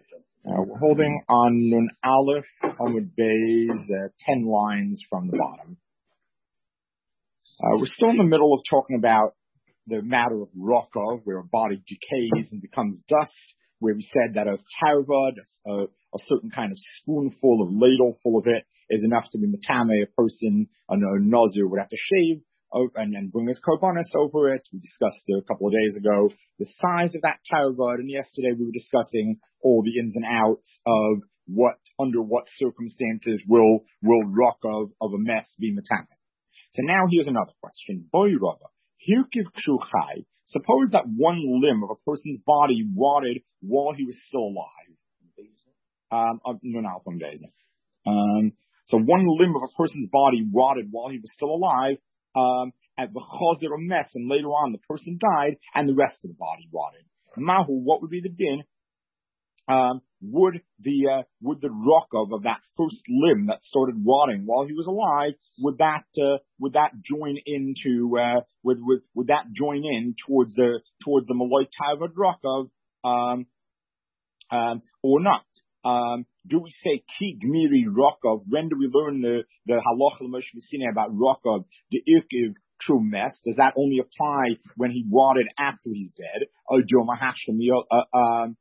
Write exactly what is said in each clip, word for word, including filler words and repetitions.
Uh, we're holding on Nun Aleph, Amud Beis, uh, ten lines from the bottom. Uh, we're still in the middle of talking about the matter of Rokov, where a body decays and becomes dust, where we said that a tarvad, a, a certain kind of spoonful or ladle full of it, is enough to be matame. A person, a, a nazir, would have to shave and then bring his korbanos over it. We discussed a couple of days ago the size of that tarvad, and yesterday we were discussing all the ins and outs of what, under what circumstances will will Rokov of a mess be matame. So now here's another question. Boy Rava, hirkiv kshulchai. Suppose that one limb of a person's body rotted while he was still alive. Um, uh, no, no, from days. Um, so one limb of a person's body rotted while he was still alive. Um, at the chazer a mess, and later on the person died, and the rest of the body rotted. Mahu, what would be the din? Um, would the uh, would the rokov of that first limb that started rotting while he was alive, would that uh, would that join into uh, would, would would that join in towards the towards the malay tavad rokov um, um, or not? Um, do we say ki gmiri rokov? When do we learn the the halacha l'moshe v'sineh about rokov, the irkiv true mess? Does that only apply when he rotted after he's dead? Or um,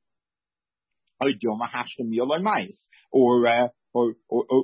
or uh, or or, or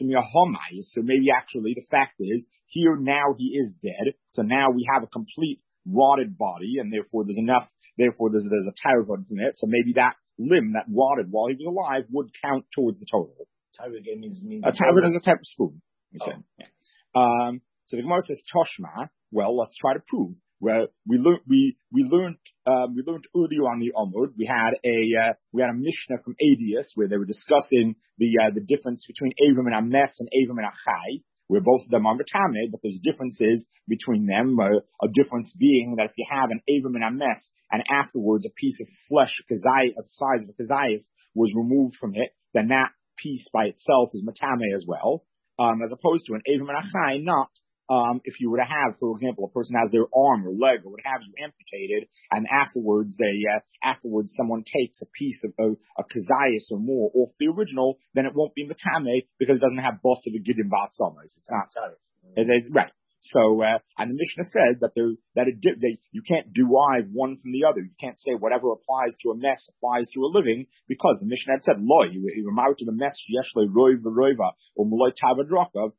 so maybe actually the fact is here now he is dead, so now we have a complete rotted body, and therefore there's enough. Therefore there's there's a tarvad from it. So maybe that limb that rotted while he was alive would count towards the total. Tarvad means, means a tarvad is a type of spoon. We oh. said. Yeah. Um, so the Gemara says Toshma. Well, let's try to prove. Well, we learned we we learned um, we learned earlier on the Amud. We had a uh, we had a Mishnah from Adius where they were discussing the uh, the difference between Avim and Ames and Avim and Achai, where both of them are matame, but there's differences between them. Uh, a difference being that if you have an Avim and Ames and afterwards a piece of flesh, a kazai, the size of a kazayas, was removed from it, then that piece by itself is matame as well, um, as opposed to an Avim and Achai not. Um, if you were to have, for example, a person has their arm or leg or what have you amputated, and afterwards they, uh, afterwards someone takes a piece of a, a kazayas or more off the original, then it won't be matame because it doesn't have boss of a gidim batzamas. It's not. Mm-hmm. Right. So, uh, and the Mishnah said that there, that it, they, you can't derive one from the other. You can't say whatever applies to a mess applies to a living, because the Mishnah had said, loy, you were married to the mess, yeshle roiv v'roiva, or muloy tavad rokov.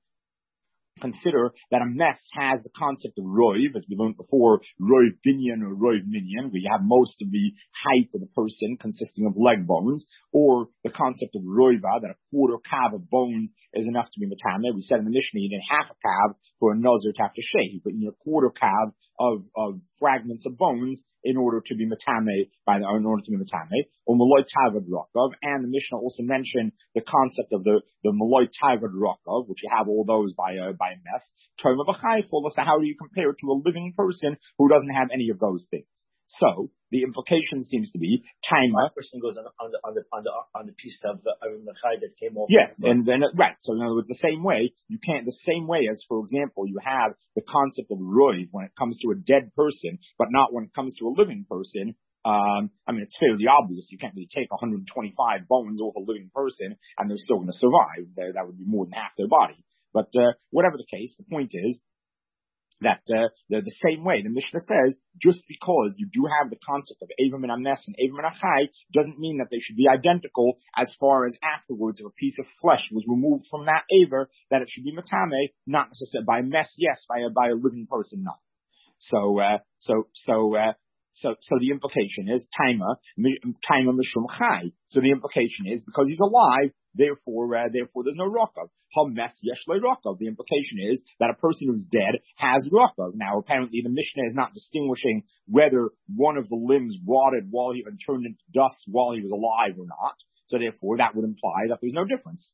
Consider that a mess has the concept of roiv, as we learned before, roiv binyan or roiv minyan, where you have most of the height of the person consisting of leg bones, or the concept of roiva, that a quarter kav of bones is enough to be matame. We said in the Mishnah, you need half a kav for a nazir to have to shave, but you need a quarter kav of, of fragments of bones in order to be matame, by the, in order to be matame, or maloi tavad rokov. And the Mishnah also mentioned the concept of the, the maloi tavad rokov, which you have all those by a, by a mess. So how do you compare it to a living person who doesn't have any of those things? So the implication seems to be taima. That person goes on the on the on the on the, on the piece of the Machai that came off. Yeah, and then right. So in other words, the same way you can't. The same way as, for example, you have the concept of roiv when it comes to a dead person, but not when it comes to a living person. Um, I mean, it's fairly obvious. You can't really take one hundred twenty-five bones off a living person and they're still going to survive. That, that would be more than half their body. But uh, whatever the case, the point is that uh, the, the same way the Mishnah says, just because you do have the concept of Avim and Amnes and Avim and Achai, doesn't mean that they should be identical as far as afterwards if a piece of flesh was removed from that Aver, that it should be Matame, not necessarily by a mess, yes, by a, by a living person, not. So, uh, so, so, uh, So, so the implication is taima, taima mishum chai. So the implication is because he's alive, therefore, uh, therefore there's no rokov. Hames yesh le rokov. The implication is that a person who's dead has rokov. Now, apparently, the Mishnah is not distinguishing whether one of the limbs rotted while he and turned into dust while he was alive or not. So therefore, that would imply that there's no difference.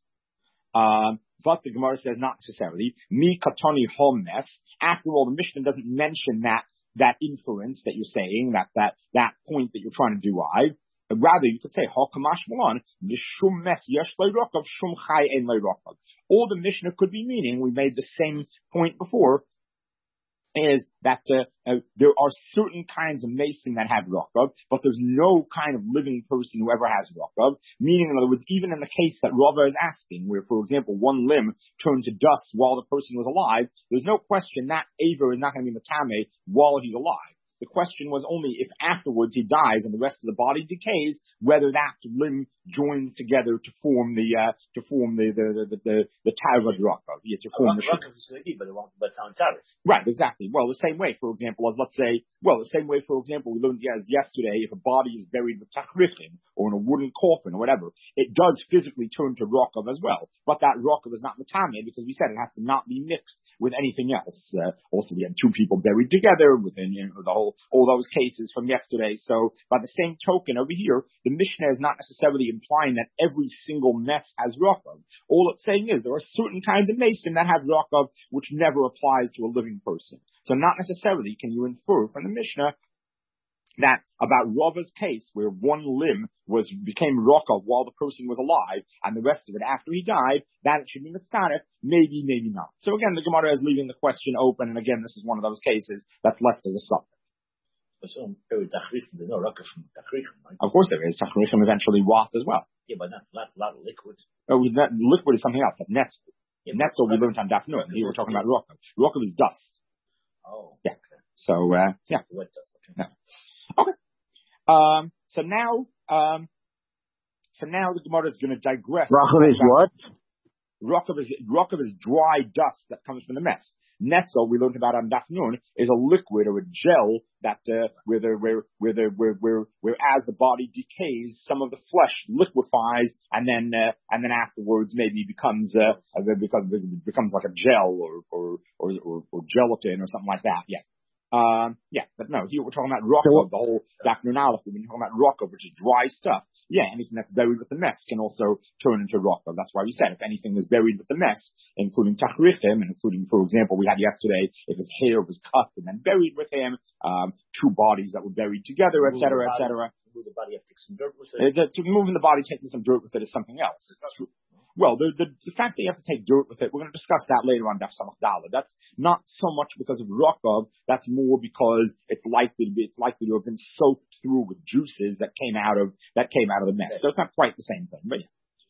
Um, but the Gemara says not necessarily. Mi katoni hames. After all, the Mishnah doesn't mention that. That inference that you're saying, that, that, that point that you're trying to derive. Rather, you could say, Hakamash Malan, Shum Mes Yesh Le Rokov, Shum Chai En Le Rokov. All the Mishnah could be meaning, we made the same point before, is that uh, uh, there are certain kinds of mason that have Rakav, but there's no kind of living person who ever has Rakav. Meaning, in other words, even in the case that Rava is asking, where, for example, one limb turned to dust while the person was alive, there's no question that Aver is not going to be Matame while he's alive. The question was only if afterwards he dies and the rest of the body decays, whether that limb joins together to form the uh, to form the the the the, the Tarva Rakav. Yeah, to form the Rakav is going to be, but it won't, but it's on Tarva. Right, exactly. Well, the same way, for example, as let's say, well, the same way, for example, we learned yes, yesterday, if a body is buried with Tachrichin or in a wooden coffin or whatever, it does physically turn to Rakav as well. But that Rakav is not Matame because we said it has to not be mixed with anything else. Uh, also, we had two people buried together within, you know, the whole, all those cases from yesterday. So, by the same token over here, the Mishnah is not necessarily implying that every single mess has Rakav. All it's saying is there are certain kinds of mason that have Rakav which never applies to a living person. So not necessarily can you infer from the Mishnah that about Rava's case where one limb was became Rakav while the person was alive and the rest of it after he died, that it should be mitzaref, maybe, maybe not. So again, the Gemara is leaving the question open, and again, this is one of those cases that's left as a suffix. So, there's no Rakav from Tachrichin, right? Of course there is. Tachrichin eventually waft as well. Yeah, but not, not a lot of liquid. Oh, that, liquid is something else. Like netzel. Yeah, netzel we learned on Daf Nun. Here we're talking about Rakav. Rakav is dust. Oh. Yeah. Okay. So, uh, yeah. Wet dust, okay. No. Okay. Um, so now, um, so now the Gemara is going to digress. Rakav is what? Rakav is, Rakav is dry dust that comes from the mess. Netzel, we learned about on Daf Nun, is a liquid or a gel that, uh, where the, where, where the, where, where, where as the body decays, some of the flesh liquefies and then, uh, and then afterwards maybe becomes, uh, becomes, becomes like a gel or, or, or, or, or gelatin or something like that. Yeah. Um, yeah, but no, here we're talking about Rakav, the whole Daf Nun Aleph. We're talking about Rakav, which is dry stuff. Yeah, anything that's buried with the mess can also turn into Rakav. That's why we said if anything is buried with the mess, including Tachrichim, and including, for example, we had yesterday, if his hair was cut and then buried with him, um, two bodies that were buried together, et cetera, et cetera. Move the body, have to take some dirt with it. Uh, to moving the body, taking some dirt with it is something else. Well, the, the, the fact that you have to take dirt with it, we're going to discuss that later on Daf Samach Daled. That's not so much because of Rakav, that's more because it's likely to be, it's likely to have been soaked through with juices that came out of, that came out of the mess. So it's not quite the same thing, but yeah.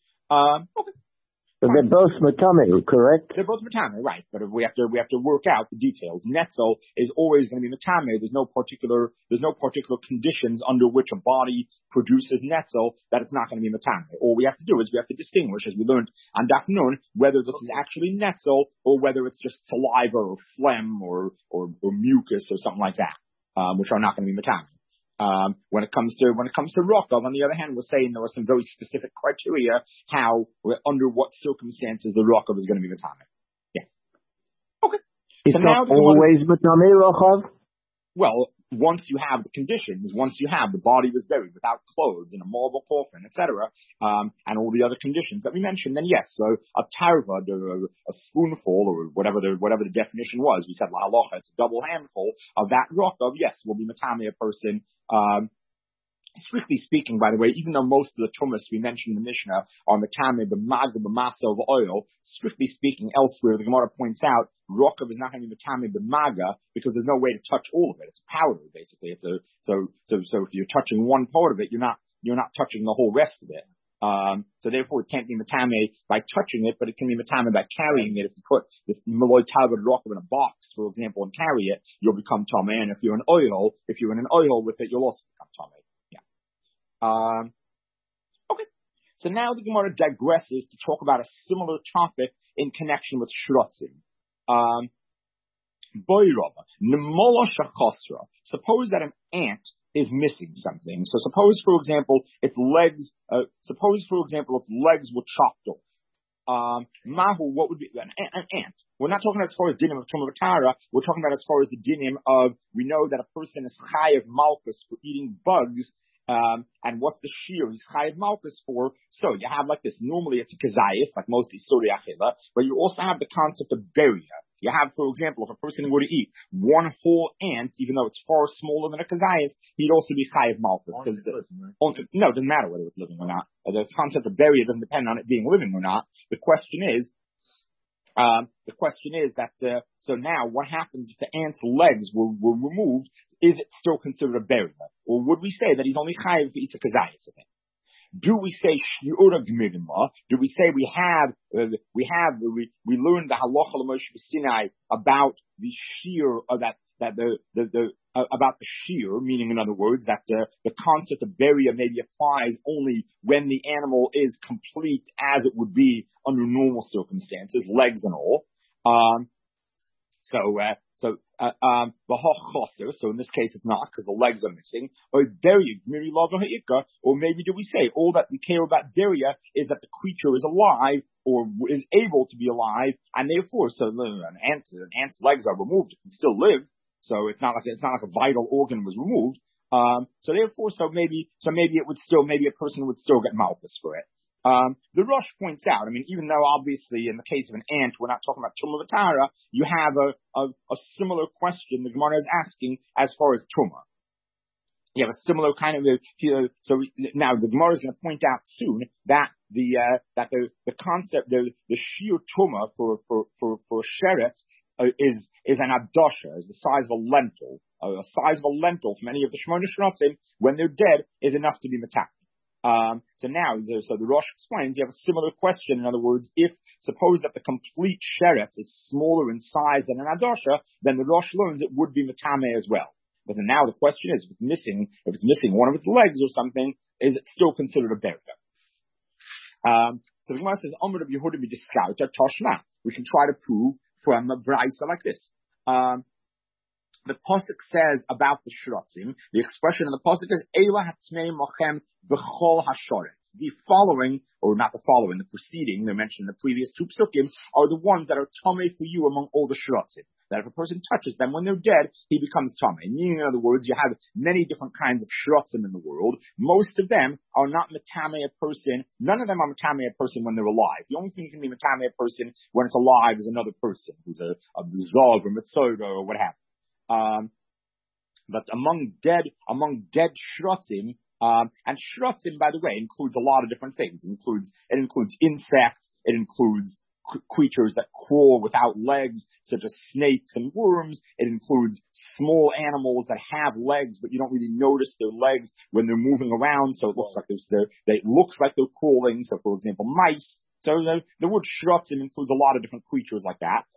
Um, okay. But they're both matame, correct? They're both matame, right? But if we have to, we have to work out the details. Netzel is always going to be matame. There's no particular, there's no particular conditions under which a body produces netzel that it's not going to be matame. All we have to do is we have to distinguish, as we learned on Daf Nun, whether this is actually netzel or whether it's just saliva or phlegm or, or, or mucus or something like that, um, which are not going to be matame. Um, when it comes to, when it comes to Rakav, on the other hand, we're saying there are some very specific criteria how, under what circumstances the Rakav is going to be matame. Yeah. Okay. It's so not now always matame, Rakav? Well, once you have the conditions, once you have the body was buried without clothes in a marble coffin, et cetera, um, and all the other conditions that we mentioned, then yes, so a tarva, a spoonful, or whatever the whatever the definition was, we said la halacha, it's a double handful of that Rakav, yes, will be matame a person. Um, Strictly speaking, by the way, even though most of the tumas we mentioned in the Mishnah are matame b'maga b'masa of oil, strictly speaking, elsewhere the Gemara points out Rakav is not going to be matame b'maga because there's no way to touch all of it. It's powder, basically. It's a so so so if you're touching one part of it, you're not you're not touching the whole rest of it. Um, so therefore, it can't be matame by touching it, but it can be matame by carrying it. If you put this maloi talbot Rakav in a box, for example, and carry it, you'll become tamei. And if you're in oil, if you're in an oil with it, you'll also become tamei. Um, okay, so now the Gemara digresses to talk about a similar topic in connection with shrotzim. Um, suppose that an ant is missing something. So suppose, for example, its legs, uh, suppose, for example, its legs were chopped off. Um, mahu, what would be an, an ant? We're not talking as far as dinim of Tumah V'Tara. We're talking about as far as the dinim of, we know that a person is chayav malchus for eating bugs. Um, and what's the shear he's chayav malchus for? So you have like this. Normally it's a kazayis, like most isuri achila, but you also have the concept of beria. You have, for example, if a person were to eat one whole ant, even though it's far smaller than a kazayis, he'd also be chayav malchus. Uh, no, it doesn't matter whether it's living or not. Uh, the concept of beria doesn't depend on it being living or not. The question is, Um, the question is that, uh, so now what happens if the ant's legs were, were removed? Is it still considered a burial? Or would we say that he's only chayiv for Itza Kazayas of it? Do we say shiura gmirimah? Do we say we have, uh, we have, we, we learned the halacha l'Moshe b'Sinai about the shear of that, that the, the, the, uh, about the shear, meaning in other words, that uh, the concept of beria maybe applies only when the animal is complete as it would be under normal circumstances, legs and all. Um, so, uh, so, uh, um, so in this case it's not because the legs are missing. Or or maybe do we say all that we care about beria is that the creature is alive or is able to be alive, and therefore, so an ant, an ant's legs are removed, it can still live. So it's not like it's not like a vital organ was removed. Um, so therefore, so maybe, so maybe it would still, maybe a person would still get malchus for it. Um, the Rosh points out, I mean, even though obviously in the case of an ant, we're not talking about Tumah V'Tara, you have a, a, a similar question the Gemara is asking as far as Tumah. You have a similar kind of, a, so now the Gemara is going to point out soon that the, uh, that the, the concept, the, the sheer Tumah for, for, for, for sheretz uh, is, is an adosha, is the size of a lentil. Uh, the size of a lentil from any of the Shemona Shrotzim, when they're dead, is enough to be metak. Um, so now, so the Rosh explains, you have a similar question. In other words, if, suppose that the complete sheretz is smaller in size than an adosha, then the Rosh learns it would be metame as well. But then now the question is, if it's missing, if it's missing one of its legs or something, is it still considered a beria? Um, so the Gemara says, Amr of Yehuda b'diskauta toshma. We can try to prove from a brisa like this. Um, The pasuk says about the shrotzim, the expression in the pasuk is Eila hatmei mochem b'chol hashoretz. The following, or not the following, the preceding, they're mentioned in the previous two psukim, are the ones that are tamei for you among all the shrotzim. That if a person touches them when they're dead, he becomes tamei. Meaning, in other words, you have many different kinds of shrotzim in the world. Most of them are not metame a person. None of them are metame a person when they're alive. The only thing you can be metame a person when it's alive is another person who's a, a zav or mitzoda or what have you. Um, but among dead, among dead shrotzim, um, and shrotzim, by the way, includes a lot of different things. It includes, it includes insects, it includes c- creatures that crawl without legs, such as snakes and worms. It includes small animals that have legs, but you don't really notice their legs when they're moving around, so it looks like there's, they're, they, it looks like they're crawling. So, for example, mice. So the, the word shrotzim includes a lot of different creatures like that.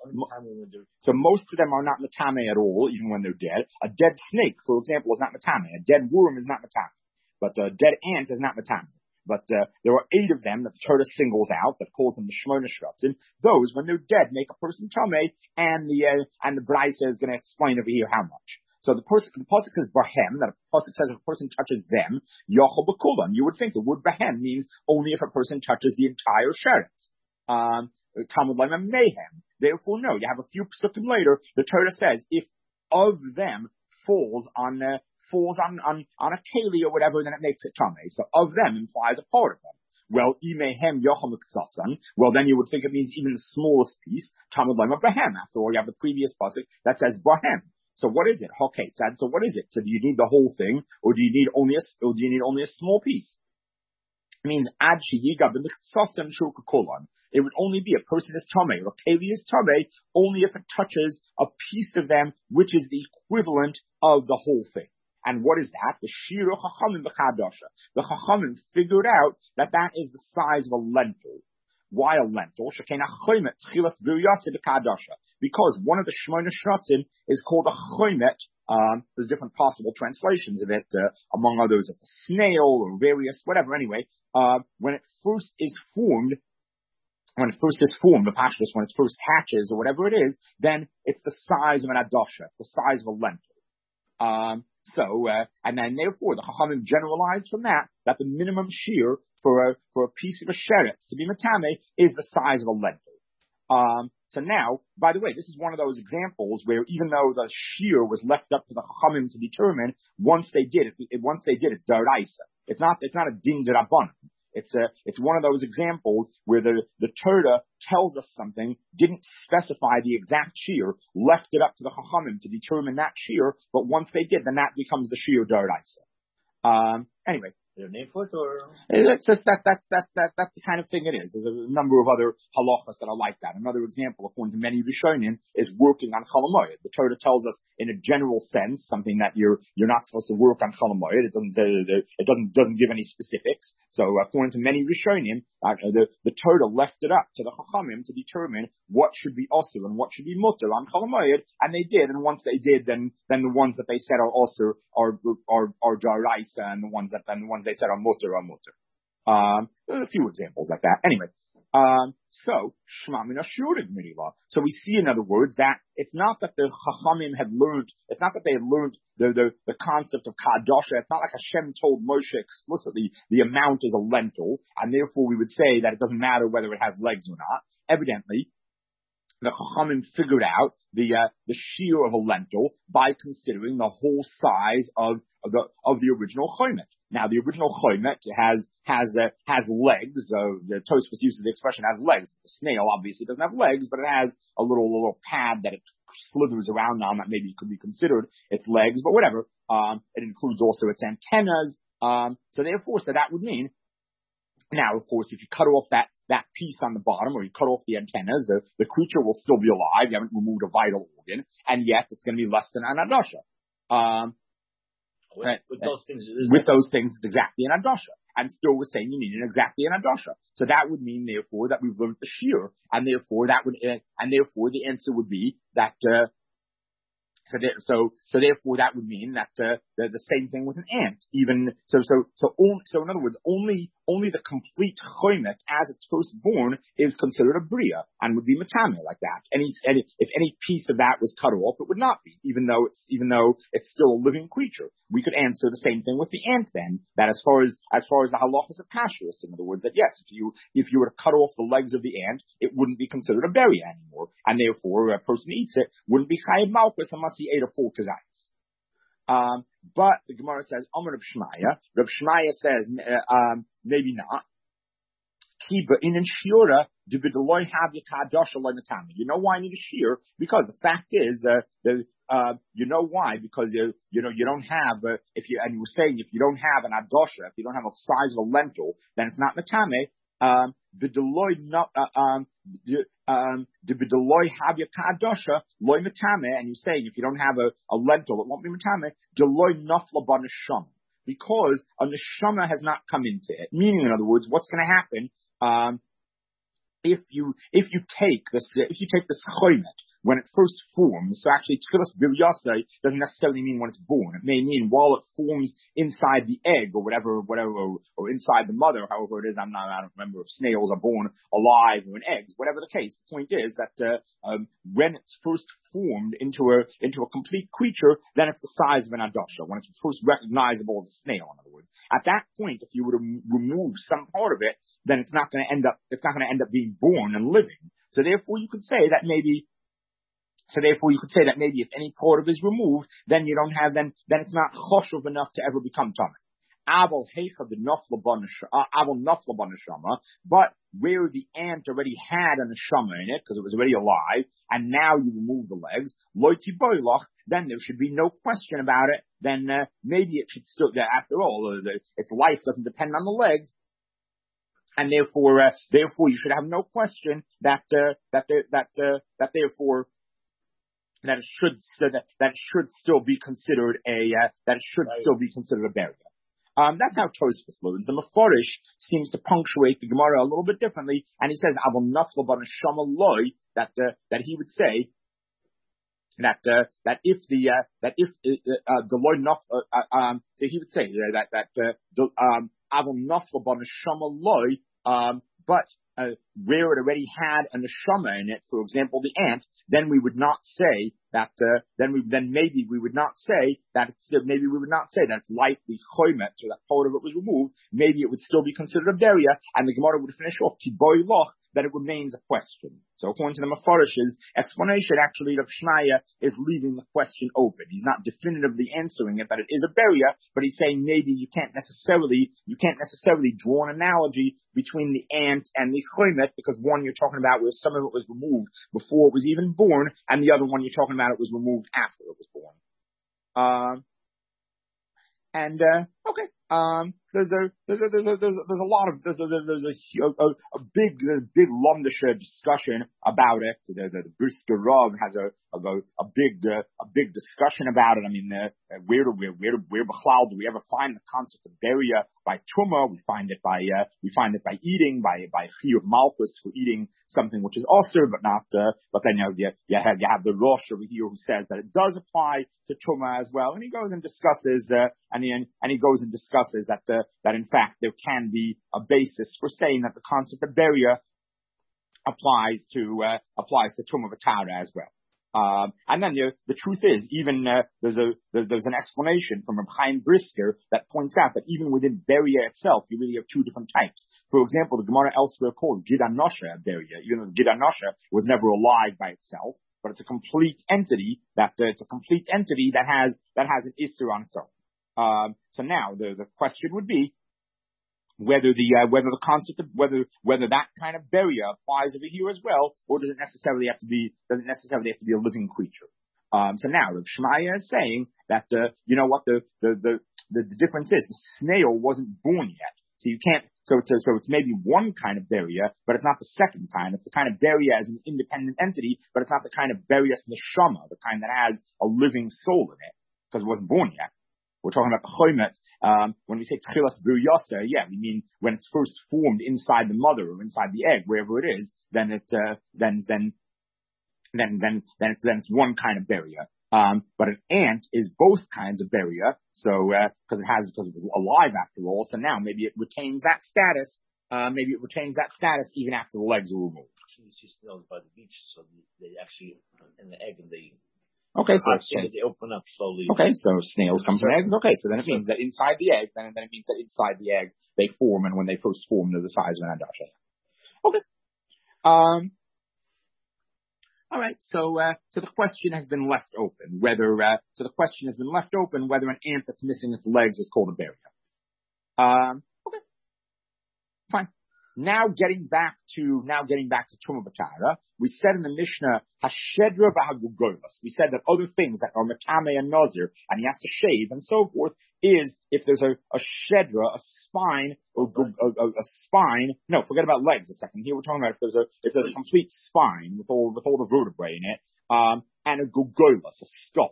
So most of them are not metame at all, even when they're dead. A dead snake, for example, is not metame. A dead worm is not metame. But a dead ant is not metame. But uh, there are eight of them that the Torah singles out, that calls them the Shemona Shrotzim. Those, when they're dead, make a person tamei, and the uh, and the Brisa is going to explain over here how much. So the person, the pasuk says bahem, that a pasuk says if a person touches them, yochel b'kulam. You would think the word bahem means only if a person touches the entire sheretz. Um, Talmud Laim mayhem. Therefore, no. You have a few psukim later. The Torah says if of them falls on uh, falls on on on a keli or whatever, then it makes it tamei. So of them implies a part of them. Well, imehem yochel miksasan. Well, then you would think it means even the smallest piece. Talmud Laim bahem. After all, you have the previous pasuk that says bahem. So what is it? Okay, so what is it? So do you need the whole thing, or do you need only a, or do you need only a small piece? It means ad sheyiga b'michsasan shukakolan. It would only be a person is tamei, or keli is tamei, only if it touches a piece of them, which is the equivalent of the whole thing. And what is that? The shiru chachamim b'chadasha. The chachamim figured out that that is the size of a lentil. Why a lentil? Because one of the Shemona Shrotzim is called a chomet. Um, there's different possible translations of it. Uh, among others, it's a snail or various, whatever. Anyway, uh, when it first is formed, when it first is formed, the pashtus, when it first hatches or whatever it is, then it's the size of an adosha. It's the size of a lentil. Um, so, uh, and then therefore the Chachamim generalized from that, that the minimum shear for a, for a piece of a sheretz to be metame is the size of a lentil. Um, so now, by the way, this is one of those examples where even though the shear was left up to the Chachamim to determine, once they did it, it once they did it, it's daraisa. It's not, it's not a din d'rabbanan. It's a, it's one of those examples where the, the Torah tells us something, didn't specify the exact shear, left it up to the Chachamim to determine that shear, but once they did, then that becomes the shear daraisa. Um, anyway, Their name for it, or it's just that that that that that's the kind of thing it is. There's a number of other halachas that are like that. Another example, according to many Rishonim, is working on Chol Hamoed. The Torah tells us, in a general sense, something that you're you're not supposed to work on Chol Hamoed. It doesn't uh, it doesn't doesn't give any specifics. So according to many Rishonim, uh, the the Torah left it up to the Chachamim to determine what should be osir and what should be mutter on Chol Hamoed, and they did. And once they did, then then the ones that they said are osir are are are daraisa, and the ones that then the ones they said are mutter are mutter. Um, there's a few examples like that. Anyway, um, so shma min ashurig miriva. So we see, in other words, that it's not that the Chachamim had learned. It's not that they had learned the the, the concept of kadosha. It's not like Hashem told Moshe explicitly the amount is a lentil, and therefore we would say that it doesn't matter whether it has legs or not. Evidently, the Chachamim figured out the uh, the shear of a lentil by considering the whole size of, of the of the original chomet. Now, the original chomet has has uh, has legs. Uh, the Tosfos uses the expression has legs. The snail obviously doesn't have legs, but it has a little little pad that it slithers around on that maybe could be considered its legs, but whatever. Um, it includes also its antennas. Um, so therefore, so that would mean. Now, of course, if you cut off that, that piece on the bottom, or you cut off the antennas, the, the creature will still be alive. You haven't removed a vital organ, and yet it's going to be less than an adasha. Um, with, with those things, with those things, it's exactly an adasha. And still, we're saying you need an exactly an adasha. So that would mean, therefore, that we've learned the shear, and therefore that would, uh, and therefore the answer would be that. Uh, So, there, so, so therefore, that would mean that uh, the, the same thing with an ant. Even so, so, so, on, so in other words, only only the complete chomet as it's first born is considered a bria and would be matame like that. Any, any if any piece of that was cut off, it would not be, even though it's even though it's still a living creature. We could answer the same thing with the ant then. That as far as as far as the halachas of kashrus, in other words, that yes, if you if you were to cut off the legs of the ant, it wouldn't be considered a beria anymore, and therefore a person eats it wouldn't be chayav malchus unless he ate a full kazayis. Um, but the Gemara says, Amar Reb Shmaya. Reb Shmaya says, uh, um, maybe not. Kiba in shiura dibidaloy have yakadosha loynatami. You know why I need a shear? Because the fact is, uh, the, uh, you know why? Because you, you know, you don't have, uh, if you, and you were saying if you don't have an adosha, if you don't have a size of a lentil, then it's not matame. Um, the Deloy not, uh, um, the, um, the Deloy have your kadosha, loy matame, and you're saying if you don't have a, a lentil, it won't be matame, Deloy nafla ba neshama. Because a neshama has not come into it. Meaning, in other words, what's going to happen, um, if you, if you take this, if you take this chomet, when it first forms, so actually tchilas biryasai doesn't necessarily mean when it's born. It may mean while it forms inside the egg or whatever, whatever, or, or inside the mother, however it is. I'm not, I don't remember if snails are born alive or in eggs. Whatever the case, the point is that uh, um, when it's first formed into a into a complete creature, then it's the size of an adasha. When it's first recognizable as a snail, in other words. At that point, if you were to remove some part of it, then it's not going to end up. It's not going to end up being born and living. So therefore, you could say that maybe. So therefore, you could say that maybe if any part of it is removed, then you don't have, then, then it's not choshev enough to ever become tamei. Aval heicha the nafla ba neshama, but where the ant already had a neshama in it, because it was already alive, and now you remove the legs, loiti boilach, then there should be no question about it, then uh, maybe it should still, after all, uh, the, its life doesn't depend on the legs, and therefore, uh, therefore you should have no question that, uh, that, there, that, uh, that therefore, that it should that, that it should still be considered a uh, that it should right. still be considered a beria. Um, that's how Tosfos learns. The Mefarish seems to punctuate the Gemara a little bit differently, and he says "Aval nafla ba neshama loy," that uh, that he would say that uh, that if the uh, that if uh, the loy naf uh, um so he would say uh, that that uh, the, um "Aval nafla ba neshama loy," um, but Uh, where it already had a neshama in it, for example, the ant, then we would not say that. Uh, then we then maybe we would not say that. It's, uh, maybe we would not say that it's like the chomet, so that part of it was removed. Maybe it would still be considered a beria, and the Gemara would finish off tiboy loch that it remains a question. So according to the Mefarish's explanation, actually, Rav Shmaya is leaving the question open. He's not definitively answering it that it is a beria, but he's saying maybe you can't necessarily you can't necessarily draw an analogy between the ant and the chomet, because one you're talking about where some of it was removed before it was even born, and the other one you're talking about it was removed after it was born. Um, and uh, okay, Um, there's a there's a there's a there's a, there's a lot of there's a there's a a, a big a big Lomdische discussion about it. The the, the Brisker Rav has a a, a big uh, a big discussion about it. I mean, uh, where do where where where do we ever find the concept of beria by truma? We find it by uh, we find it by eating by by chiyuv malchus for eating something which is also but not. Uh, but then you know, you, you have you have the Rosh over here who says that it does apply to truma as well, and he goes and discusses uh, and he and he goes and discusses that uh, that in fact there can be a basis for saying that the concept of beria applies to uh, applies to truma v'tara as well. Um, and then the, the truth is, even uh, there's a there's an explanation from Reb Chaim Brisker that points out that even within beria itself, you really have two different types. For example, the Gemara elsewhere calls Gid Anosha a beria, even though Gid Anosha was never alive by itself, but it's a complete entity that uh, it's a complete entity that has that has an isser on its own. Um, so now the the question would be whether the uh, whether the concept of whether whether that kind of beria applies over here as well, or does it necessarily have to be does it necessarily have to be a living creature? Um, so now the Shmaya is saying that uh, you know what the the, the the the difference is, the snail wasn't born yet, so you can't. So it's a, so it's maybe one kind of beria, but it's not the second kind. It's the kind of beria as an independent entity, but it's not the kind of beria neshama, the kind that has a living soul in it, because it wasn't born yet. We're talking about the chomet. Um, when we say tchilas b'riyasa, yeah, we mean when it's first formed inside the mother or inside the egg, wherever it is, then it, uh, then, then, then, then, then it's, then it's one kind of beria. Um, but an ant is both kinds of beria. So, uh, cause it has, cause it was alive after all. So now maybe it retains that status. Uh, maybe it retains that status even after the legs are removed. Actually, it's just known by the beach, so they actually, in the egg, and they, Okay, so they, they open up slowly. Okay, so snails come from eggs. Okay, so then it means that inside the egg, then, then it means that inside the egg they form, and when they first form, they're the size of an adasha. Okay. Um. All right. So, uh, so the question has been left open whether. Uh, so the question has been left open whether an ant that's missing its legs is called a beria. Um. Okay. Fine. Now getting back to now getting back to truma v'tara, we said in the Mishnah hashedra v'hagugolos. We said that other things that are matame and nazir, and he has to shave and so forth, is if there's a, a shedra, a spine, or a, a, a spine. No, forget about legs a second. Here we're talking about if there's a if there's a complete spine with all with all the vertebrae in it, um, and a gugolos, a skull.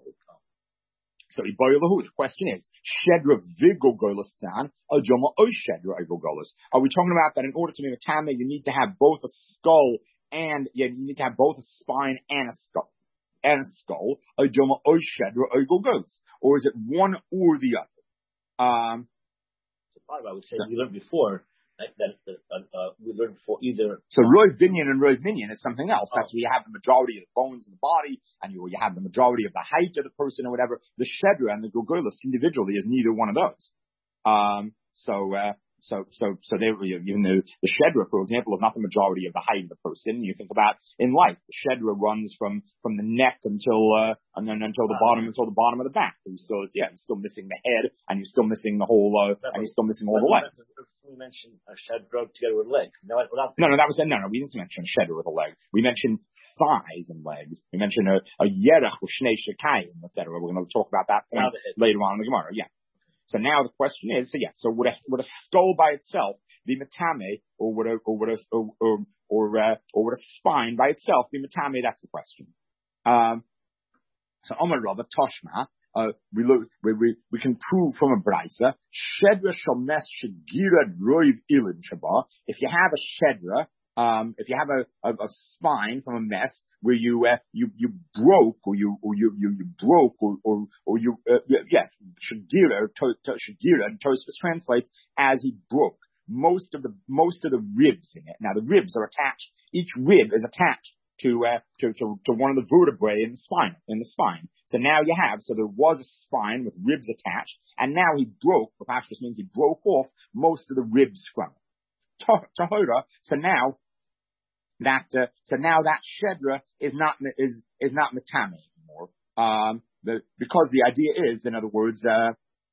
So, the question is, Shedra Vigogolos Dan, Ajoma O Shedra Vigogolos. Are we talking about that in order to make a tame, you need to have both a skull and, yeah, you need to have both a spine and a skull? And a skull, Ajoma O Shedra Vigogolos. Or is it one or the other? Um, so I would say we learned before that, that uh, uh, we learned for either. So Roiv Binyan and Roiv Minyan is something else. That's where you have the majority of the bones in the body, and you, you have the majority of the height of the person or whatever. The Shedra and the Gurgulis individually is neither one of those. Um, so, uh, so, so, so they, even though the Shedra, for example, is not the majority of the height of the person. You think about in life, the Shedra runs from, from the neck until, uh, and then until the bottom, until the bottom of the back. And so it's, yeah, you're still missing the head, and you're still missing the whole, uh, and you're still missing all the legs. We mentioned a shedra together with a leg. No, no, no, that was no, no. We didn't mention a shedra with a leg. We mentioned thighs and legs. We mentioned a, a yerach with shnei shekayim, et cetera. We're going to talk about that point later on in the Gemara. Yeah. So now the question is, so yeah, so would a would a skull by itself be matame, or would a or would a or or or, uh, or would a spine by itself be matame? That's the question. Um. So Omar Rabba Toshma. Uh, we look, we, we, we can prove from a brisa, shedra shalmes shegira roiv ilin shaba. If you have a shedra, um, if you have a, a, a spine from a mess where you, uh, you, you broke, or you, or you, you, you broke, or, or, or you, uh, yeah, shegira, shegira, and Tosfos translates as he broke. Most of the, most of the ribs in it. Now the ribs are attached, each rib is attached to, uh, to, to, to one of the vertebrae in the spine, in the spine. So now you have, so there was a spine with ribs attached, and now he broke, Pashtus means he broke off most of the ribs from it. Tahora, so now, that, uh, so now that shedra is not, is, is not matame anymore. Um, the, because the idea is, in other words, uh,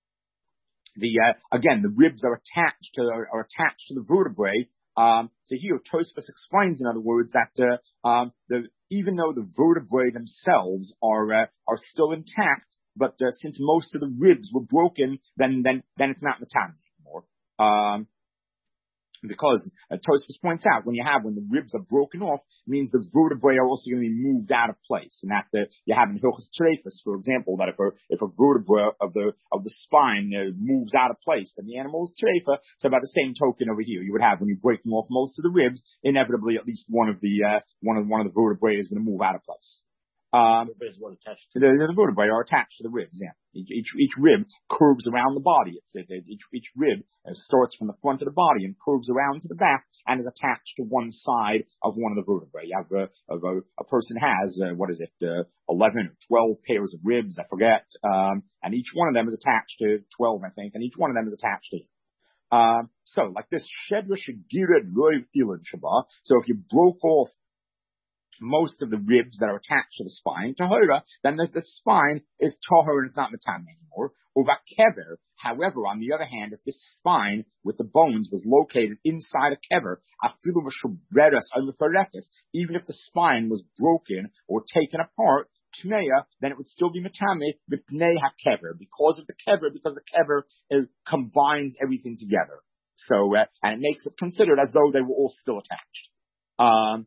the, uh, again, the ribs are attached to, are, are attached to the vertebrae. Um, so here, Tosfos explains, in other words, that, uh, um, the, even though the vertebrae themselves are, uh, are still intact, but uh, since most of the ribs were broken, then then then it's not matame anymore. Um, Because uh, Tosfos points out when you have when the ribs are broken off, it means the vertebrae are also going to be moved out of place, and that the, you have in Hilchos Treifos, for example, that if a if a vertebra of the of the spine uh, moves out of place, then the animal is treifa. So by the same token over here, you would have when you're breaking off most of the ribs, inevitably at least one of the uh, one of one of the vertebrae is going to move out of place. Um, attached the, the vertebrae are attached to the ribs. Yeah, each each, each rib curves around the body. It's it, it, each each rib uh, starts from the front of the body and curves around to the back and is attached to one side of one of the vertebrae. You have a a, a person has uh, what is it, uh, eleven or twelve pairs of ribs, I forget, um, and each one of them is attached to twelve, I think, and each one of them is attached to. Um, so like this shedra shegired roiv ilan shaba. So if you broke off most of the ribs that are attached to the spine, tahora, then the, the spine is tahor and it's not matame anymore. Over kever, however, on the other hand, if this spine with the bones was located inside a kever, afilu v'shubredas al-mefarekes, even if the spine was broken or taken apart, tmeya, then it would still be matame v'pnei ha-kever, because of the kever, because the kever uh, combines everything together. So, uh, and it makes it considered as though they were all still attached. Um,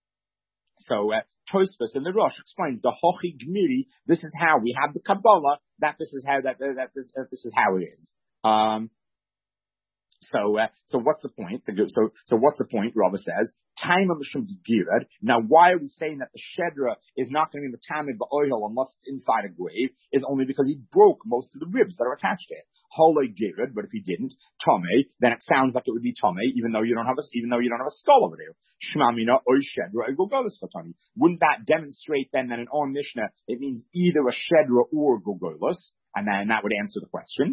So, uh, Tosfos and the Rosh explains the Hochi Gmiri. This is how we have the Kabbalah. That this is how that that, that, that this is how it is. Um, so, uh, so what's the point? So, so what's the point? Rava says, time of the Girad. Now, why are we saying that the Shedra is not going to be the Tamid Ba'ohel unless it's inside a grave? Is only because he broke most of the ribs that are attached to it. Holoi Girad, but if he didn't, Tomei, then it sounds like it would be Tomei, even though you don't have a, even though you don't have a skull over there. Shmamina or Shedra Gogolis Fatani. Wouldn't that demonstrate then that in our Mishnah it means either a Shedra or Gogolis? And then that would answer the question.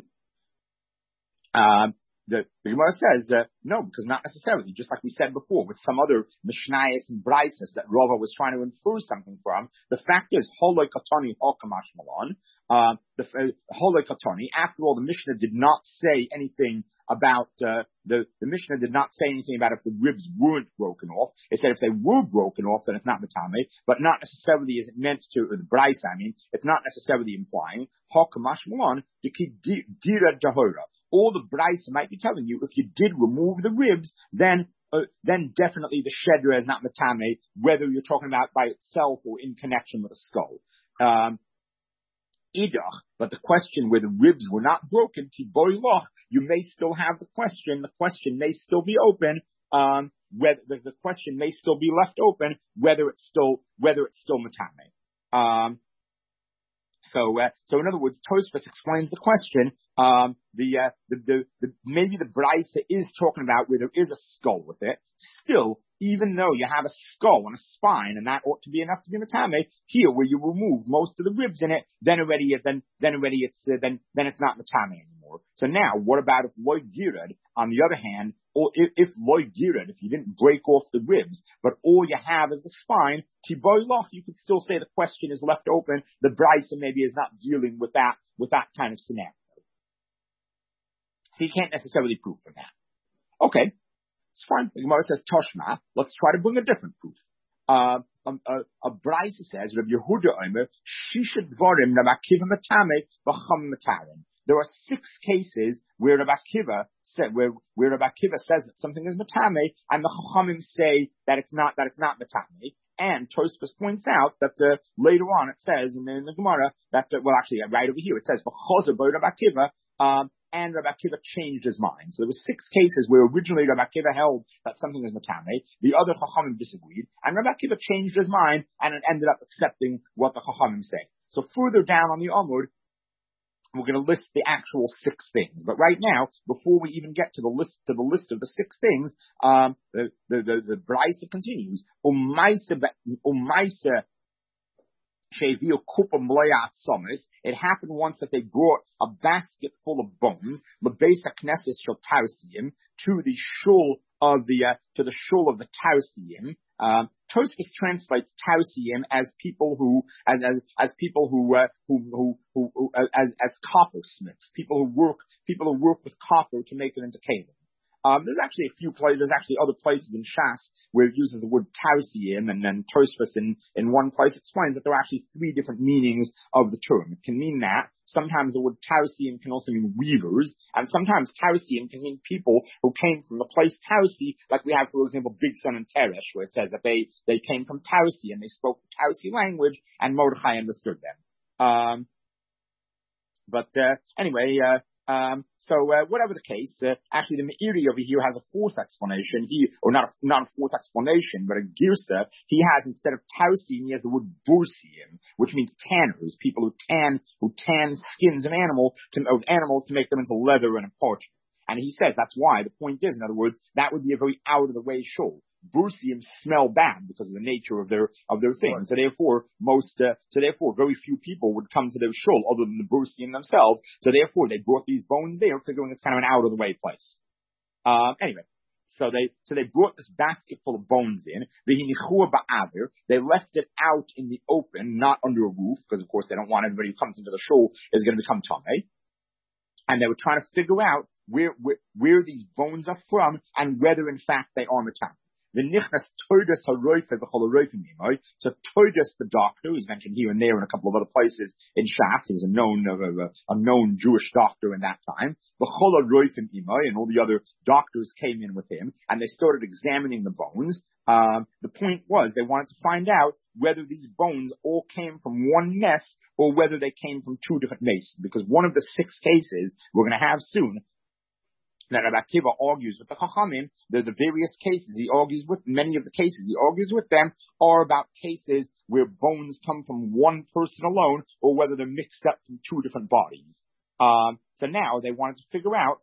Um, The, the Gemara says, uh, no, because not necessarily. Just like we said before, with some other Mishnayos and Brises that Rava was trying to infer something from, the fact is, Holoi Katani Hokamash Malon, uh, the uh, Holoi Katani, after all, the Mishnah did not say anything about, uh, the, the Mishnah did not say anything about if the ribs weren't broken off. It said if they were broken off, then it's not Matame, but not necessarily is it meant to, or the Brise, I mean, it's not necessarily implying, Hokamash Malon, to keep Dira Dahora. All the Bryce might be telling you, if you did remove the ribs, then uh, then definitely the Shedra is not Matame, whether you're talking about by itself or in connection with a skull. Um, Idach, but the question where the ribs were not broken, Tiboy Loch, you may still have the question, the question may still be open, um, whether the, the question may still be left open, whether it's still, whether it's still Matame. Um, So, uh, so in other words, Tosfos explains the question. Um, the, uh, the, the, the, maybe the Brisa is talking about where there is a skull with it. Still, even though you have a skull and a spine, and that ought to be enough to be matame, here where you remove most of the ribs in it, then already, then, then already it's, uh, then, then it's not matame anymore. So now, what about if loy girad, on the other hand, or if, if loy girad, if you didn't break off the ribs, but all you have is the spine, tiboy loch, you could still say the question is left open. The Brisa maybe is not dealing with that, with that kind of scenario. So you can't necessarily prove from that. Okay. It's fine. The Gemara says, Toshma, let's try to bring a different proof. Uh, um, uh, a Brisa says, Rabbi Yehuda Omer, Shisha Dvarim, Rabbi Akiva Matame, B'cham Matarim. There are six cases where Rabbi Akiva said, where, where Rabbi Akiva says that something is Matame, and the Chachamim say that it's not, that it's not Matame. And Tosfos points out that uh, later on it says in the, in the Gemara that, uh, well actually right over here it says, B'chozer Bo Rabbi Akiva, um, and Rabbi Akiva changed his mind. So there were six cases where originally Rabbi Akiva held that something is matame. The other Chachamim disagreed. And Rabbi Akiva changed his mind and ended up accepting what the Chachamim say. So further down on the Amud, we're going to list the actual six things. But right now, before we even get to the list, to the list of the six things, um, the, the, the, the Brisa continues. Umaisa, umaisa, it happened once that they brought a basket full of bones, to the shul of the uh, to the shul of the Tarsiyim. Um, Tosfos translates Tarsiyim as people who as as as people who uh, who, who who who as as coppersmiths, people who work people who work with copper to make it into kalim. Um, there's actually a few places, there's actually other places in Shas where it uses the word tarsiyim, and then Tosfos in, in one place explains that there are actually three different meanings of the term. It can mean that. Sometimes the word tarsiyim can also mean weavers, and sometimes tarsiyim can mean people who came from the place Tarsi, like we have, for example, Big Son and Teresh, where it says that they, they came from Tarsi and they spoke the Tarsi language, and Mordechai understood them. Um, but, uh, anyway, uh, Um, so, uh, whatever the case, uh, actually the Meiri over here has a fourth explanation. He, or not a, not a fourth explanation, but a girsa. He has, instead of tausim, he has the word bursiim, which means tanners, people who tan, who tan skins of animal, to, of animals to make them into leather and a parchment. And he says that's why. The point is, in other words, that would be a very out of the way shul. Bursium smell bad because of the nature of their of their things. So therefore, most uh, so therefore, very few people would come to their shul other than the Bursium themselves. So therefore, they brought these bones there, figuring it's kind of an out of the way place. Um, anyway, so they so they brought this basket full of bones in. They left it out in the open, not under a roof, because of course they don't want everybody who comes into the shul is going to become tamei. And they were trying to figure out where where, where these bones are from and whether in fact they are metam. The nichnas Todas haroife v'chol haroifim imoi. So Todas, the doctor, who's mentioned here and there in a couple of other places in Shas, he was a known, uh, a known Jewish doctor in that time. V'chol haroifim imoi, and all the other doctors came in with him, and they started examining the bones. Um, the point was they wanted to find out whether these bones all came from one mess or whether they came from two different messes. Because one of the six cases we're going to have soon that Rabbi Akiva argues with the Chachamim, the, the various cases he argues with, many of the cases he argues with them are about cases where bones come from one person alone or whether they're mixed up from two different bodies. Um, so now they wanted to figure out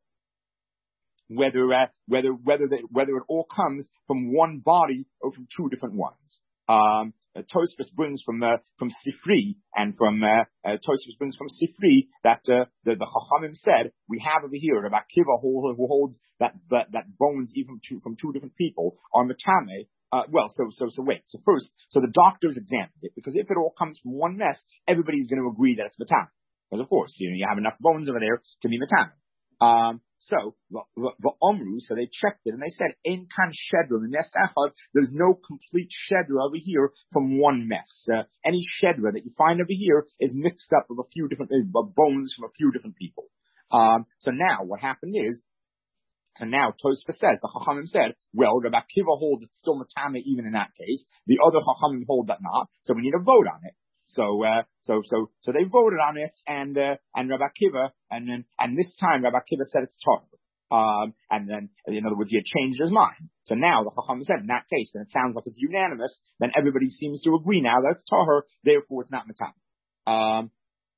whether, uh, whether, whether, they, whether it all comes from one body or from two different ones. Um, Uh, Tosfos brings from uh, from Sifri and from uh, uh, Tosfos brings from Sifri that uh, the, the Chachamim said we have over here Rabbi Akiva who, who holds that, that that bones even two, from two different people are metame. Uh, well, so so so wait. So first, so the doctors examined it because if it all comes from one mess, everybody's going to agree that it's metame. Because of course, you know, you have enough bones over there to be metame. Um, so, the Omru, so they checked it and they said, Ein kan shedra, there's no complete shedra over here from one mess. Uh, any shedra that you find over here is mixed up with a few different uh, bones from a few different people. Um, so now what happened is, and now Tosfos says, the Chachamim said, well, Rabbi Akiva holds it's still matame even in that case. The other Chachamim hold that not, so we need a vote on it. So, uh, so, so, so they voted on it, and, uh, and Rabbi Akiva, and then, and this time Rabbi Akiva said it's Torah. Um, and then, in other words, he had changed his mind. So now the Chacham said, in that case, and it sounds like it's unanimous, then everybody seems to agree now that it's Torah, therefore it's not Matam. Um,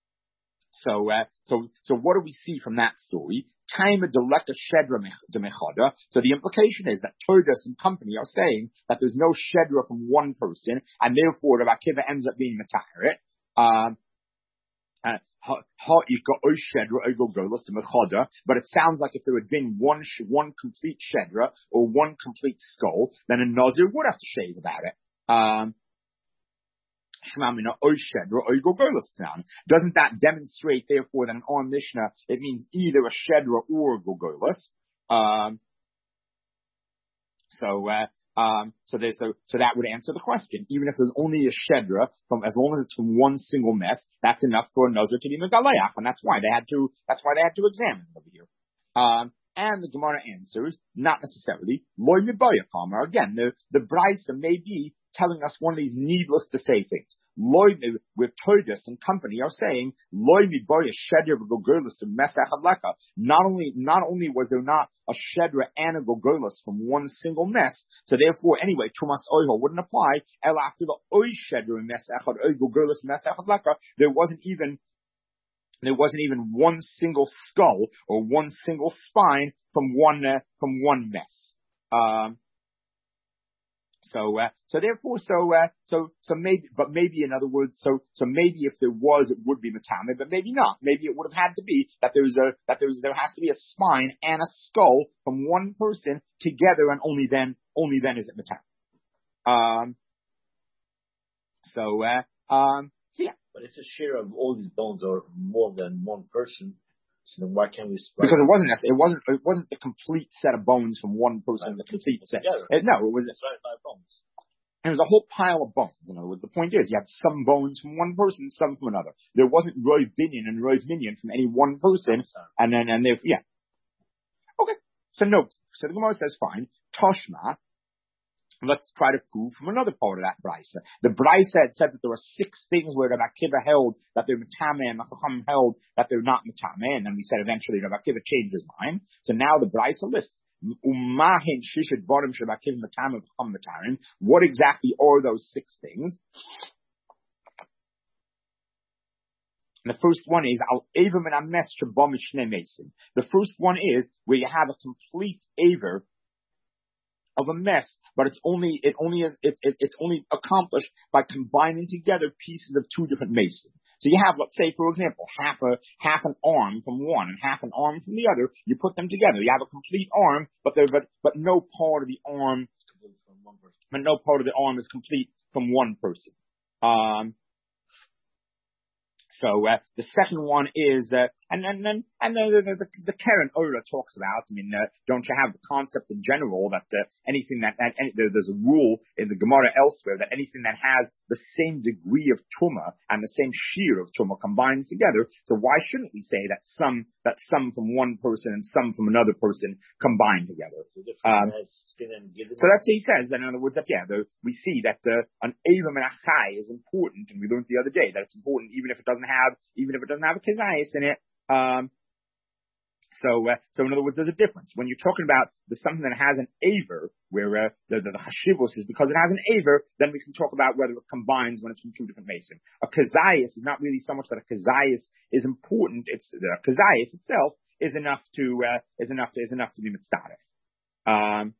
so, uh, so, so what do we see from that story? Time deleka shedra demechada. So the implication is that Todas and company are saying that there's no shedra from one person, and therefore Rabbi Akiva ends up being metahirit. Um, uh, but it sounds like if there had been one sh- one complete shedra or one complete skull, then a nazir would have to shave about it. Um, Doesn't that demonstrate, therefore, that in our Mishnah it means either a shedra or a gogolus? Um, so, uh, um, so, there, so, so that would answer the question. Even if there's only a shedra, from as long as it's from one single mess, that's enough for a nazir to be megaleach, and that's why they had to. That's why they had to examine it over here. Um, and the Gemara answers, not necessarily. Loy mibayakama. Again, the the brisa may be telling us one of these needless to say things. Loy, with Todas and company are saying, Loy miboya shedra v'gogolus to mesach hadleka. Not only, not only was there not a shedra and a gogolus from one single mess, so therefore, anyway, Trumas Oihol wouldn't apply. El after the Oy shedra mesach had Oy gogolus mesach hadleka, there wasn't even There wasn't even one single skull or one single spine from one uh, from one mess. Um, so uh, so therefore, so uh, so so maybe, but maybe in other words, so so maybe if there was, it would be matame, but maybe not. Maybe it would have had to be that there's a that there's there has to be a spine and a skull from one person together, and only then only then is it matame. Um. So uh, um. So yeah. But if the share of all these bones are more than one person, So then why can't we? Why because it wasn't it wasn't it wasn't the complete set of bones from one person. The complete set. It, no, it was. It's right, five bones. It was a whole pile of bones. In other words, the point is, you had some bones from one person, some from another. There wasn't Roiv Binyan and Roiv Minyan from any one person, and then and they yeah. Okay, so no. So the Gemara says, fine, Toshma. Let's try to prove from another part of that brisa. The brisa had said that there were six things where Rabbi Akiva held that they're metame and the Chacham held that they're not metame, and then we said eventually Rabbi Akiva changed his mind. So now the brisa lists what exactly are those six things? And the first one is al avim and ames shabam shnei mesim. The first one is where you have a complete aver of a mess, but it's only it only is it, it it's only accomplished by combining together pieces of two different masons. So you have, let's say, for example, half a half an arm from one and half an arm from the other. You put them together. You have a complete arm, but there but but no part of the arm, but no part of the arm is complete from one person. Um, So uh, the second one is, uh, and and and, and the, the, the, the Karen Ola talks about. I mean, uh, don't you have the concept in general that uh, anything that, that any, there's a rule in the Gemara elsewhere that anything that has the same degree of tuma and the same shear of tuma combines together. So why shouldn't we say that some that some from one person and some from another person combine together? Um, so that's what he says. That in other words, that yeah, the, we see that uh, an Avim and a Chai is important, and we learned the other day that it's important even if it doesn't have even if it doesn't have a Kezayis in it. Um, so, uh, so in other words, there's a difference. When you're talking about the something that has an aver, where uh, the, the, the Hashivos is because it has an aver, then we can talk about whether it combines when it's from two different mason. A Kezayis is not really so much that a Kezayis is important. It's the Kezayis itself is enough to uh, is enough to, is enough to be mitzvah. Um,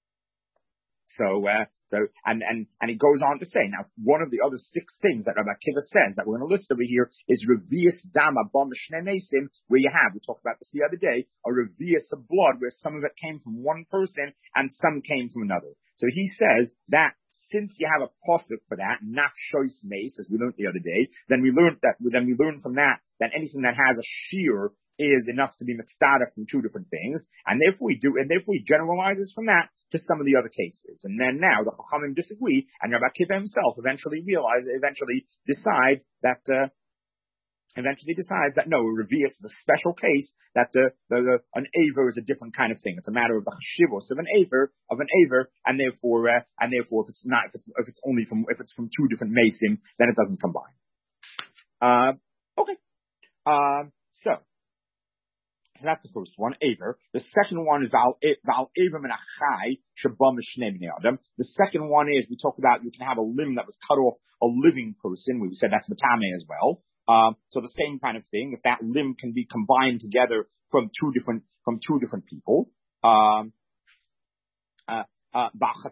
So, uh, so, and, and, and he goes on to say, now, one of the other six things that Rabbi Akiva says that we're going to list over here is Revius Dama Bom Shnei Mesim, where you have, we talked about this the other day, a Revius of blood where some of it came from one person and some came from another. So he says that since you have a posuk for that, naf shois mace, as we learned the other day, then we learned that, then we learned from that, that anything that has a shear is enough to be mitzvah from two different things, and therefore we do, and therefore he generalizes from that to some of the other cases. And then now the Chachamim disagree, and Rabbi Akiva himself eventually realizes, eventually decides that, uh, eventually decides that no, a revius is a special case, that uh, the, the, an aver is a different kind of thing. It's a matter of the chashivos of an aver, of an aver, and therefore, uh, and therefore if it's not, if it's, if it's only from, if it's from two different mesim, then it doesn't combine. Uh, okay. Um, uh, so, So that's the first one, Aver. The second one is Val Avim and Achai Shabam Shnei Bnei Adam. The second one is we talked about you can have a limb that was cut off a living person. We said that's Matame as well. Um, so the same kind of thing. If that limb can be combined together from two different from two different people. Um, uh, uh,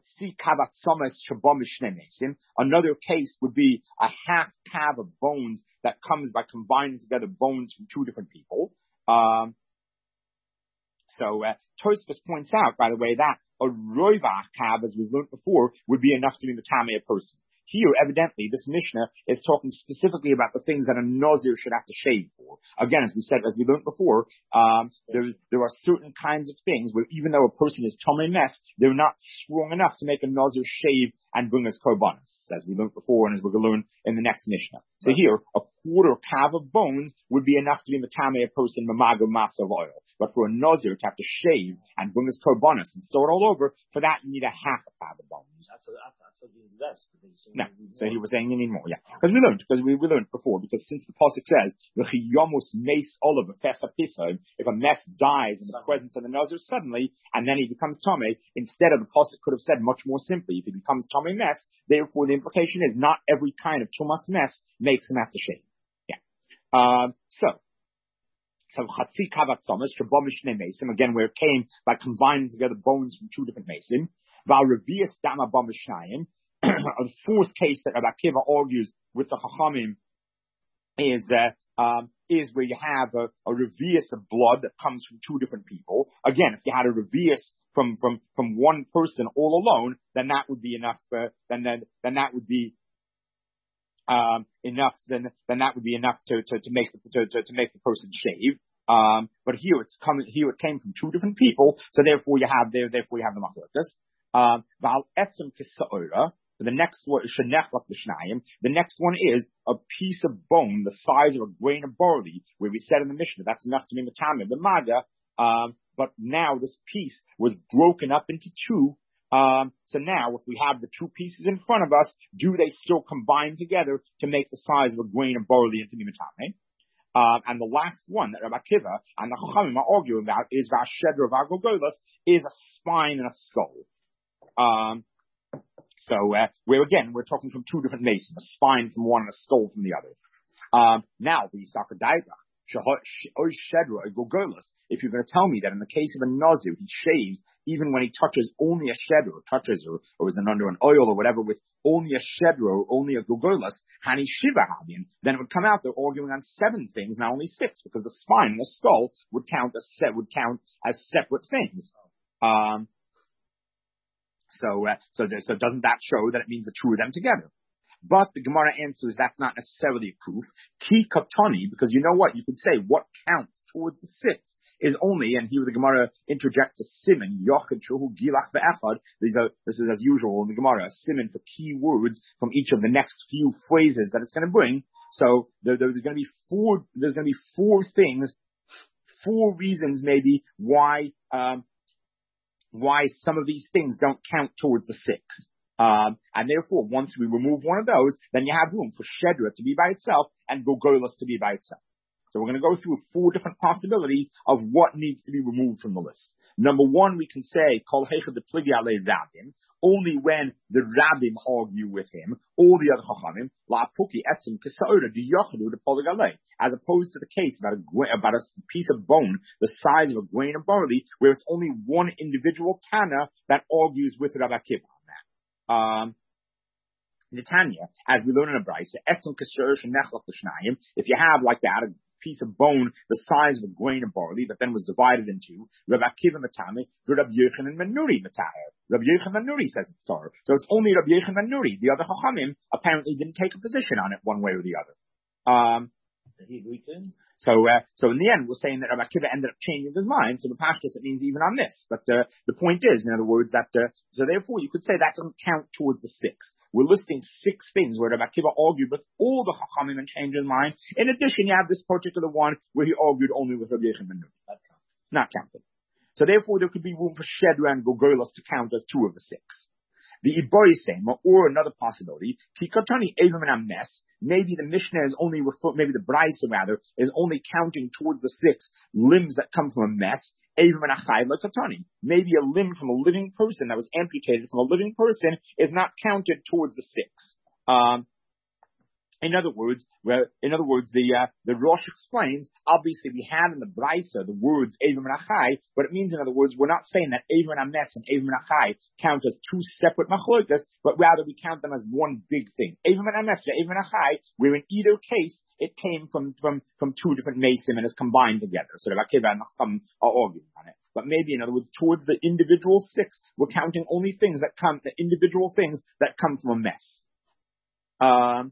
Another case would be a half calf of bones that comes by combining together bones from two different people. Um, So, uh, Tosfos points out, by the way, that a roivah kav, as we've learned before, would be enough to be the tamei a person. Here, evidently, this Mishnah is talking specifically about the things that a Nazir should have to shave for. Again, as we said, as we learned before, um, there, there are certain kinds of things where even though a person is tamei mes, they're not strong enough to make a Nazir shave and bring us korbanos, as we learned before and as we're going to learn in the next Mishnah. So here, a quarter kav of bones would be enough to be the tamei a person, mamago masa of oil. But for a Nazir to have to shave and bring his korbanos and store it all over, for that you need a half a kav of bones. That's what, that's what you invest. No, so he was saying you need more, yeah. Because we learned, because we, we learned before, because since the Pasuk says, if a mess dies in the presence of the Nazir suddenly, and then he becomes Tomei, instead of the Pasuk could have said much more simply, if he becomes Tomei mess, therefore the implication is not every kind of Tumas mess makes him have to shave. Yeah. Um, so, So Chatzi Kavat Somas, Shabam Shnei Mesim, again where it came by combining together bones from two different Mesim. Val Revius Dama Bam Shnayim. The fourth case that Rabbi Akiva argues with the Chachamim is uh, um, is where you have a, a revius of blood that comes from two different people. Again, if you had a revius from from from one person all alone, then that would be enough. Uh, then then then that would be um, enough. Then then that would be enough to to, to make the, to, to to make the person shave. Um, but here it's coming, here it came from two different people, so therefore you have there, therefore you have the machlokas. Um, Val etzem kisa'ora. The next one, the next one is a piece of bone the size of a grain of barley, where we said in the Mishnah that's enough to be matame the maga. Um, but now this piece was broken up into two. Um, so now, if we have the two pieces in front of us, do they still combine together to make the size of a grain of barley into the matame? Uh, and the last one that Rabbi Akiva and the Chachamim are arguing about is Vashedra Vagogolas, is a spine and a skull. Um, so, uh, where again, we're talking from two different masons, a spine from one and a skull from the other. Um, now, the Yisaka Daibach, Shedra Gogolas, if you're going to tell me that in the case of a Nazir, he shaves even when he touches only a Shedra, or touches, or, or is under an oil or whatever with only a Shedra or only a Gogolas, Hani Shiva Hadin, then it would come out they're arguing on seven things, not only six, because the spine and the skull would count as set, would count as separate things. Um, so, uh, so, there, so doesn't that show that it means the two of them together? But the Gemara answers that's not necessarily a proof. Ki katani, because you know what? You could say what counts towards the six is only, and here the Gemara interjects a siman, yochid shuhu gilach ve'echad. These are, this is as usual in the Gemara, a siman for key words from each of the next few phrases that it's going to bring. So there, there's going to be four, there's going to be four things, four reasons maybe why, um, why some of these things don't count towards the six. Um, and therefore, once we remove one of those, then you have room for Shedra to be by itself and Gogolas to be by itself. So we're going to go through four different possibilities of what needs to be removed from the list. Number one, we can say, Kol Heichad Pligi Alei Rabbim, only when the Rabbim argue with him, all the other Chachamim, La Puki Etzim Kisa'ura, the Yochadu, the Polig Alei, as opposed to the case about a, about a piece of bone the size of a grain of barley, where it's only one individual Tana that argues with Rabbi Akiva. Um, the Tanya, as we learn in a Brisa, if you have like that, a piece of bone the size of a grain of barley that then was divided into, Rabbi Akiva Matame, Rabbi Yochanan Manuri Matahir. Rabbi Yochanan Manuri says it's Torah. So it's only Rabbi Yochanan Manuri. The other Chachamim apparently didn't take a position on it one way or the other. Um, Did he agree to? So, uh, so in the end, we're saying that Rabbi Akiva ended up changing his mind. So the pashtus, it means even on this. But uh, the point is, in other words, that uh, so therefore you could say that doesn't count towards the six. We're listing six things where Rabbi Akiva argued with all the chachamim and changed his mind. In addition, you have this particular one where he argued only with Rabbi Yochanan ben Nuri. Not counted. So therefore, there could be room for Shedra and Gogolos to count as two of the six. The Iborisem, or another possibility, Kikotani Evim and Ames, maybe the Mishnah is only, refer, maybe the Brisa rather, is only counting towards the six limbs that come from a mess, Evim and Achai Lekotani. Maybe a limb from a living person that was amputated from a living person is not counted towards the six. Um, In other words, well, in other words, the uh, the Rosh explains. Obviously, we have in the Brisa the words Evim and Achai, but it means, in other words, we're not saying that Evim and Ames and Evim and Achai count as two separate machlokas, but rather we count them as one big thing. Evim and Ames, Evim and Achai, where in either case it came from from from two different mesim and is combined together. So the Akiva and Chacham are arguing on it. But maybe, in other words, towards the individual six, we're counting only things that come, the individual things that come from a mess. Um.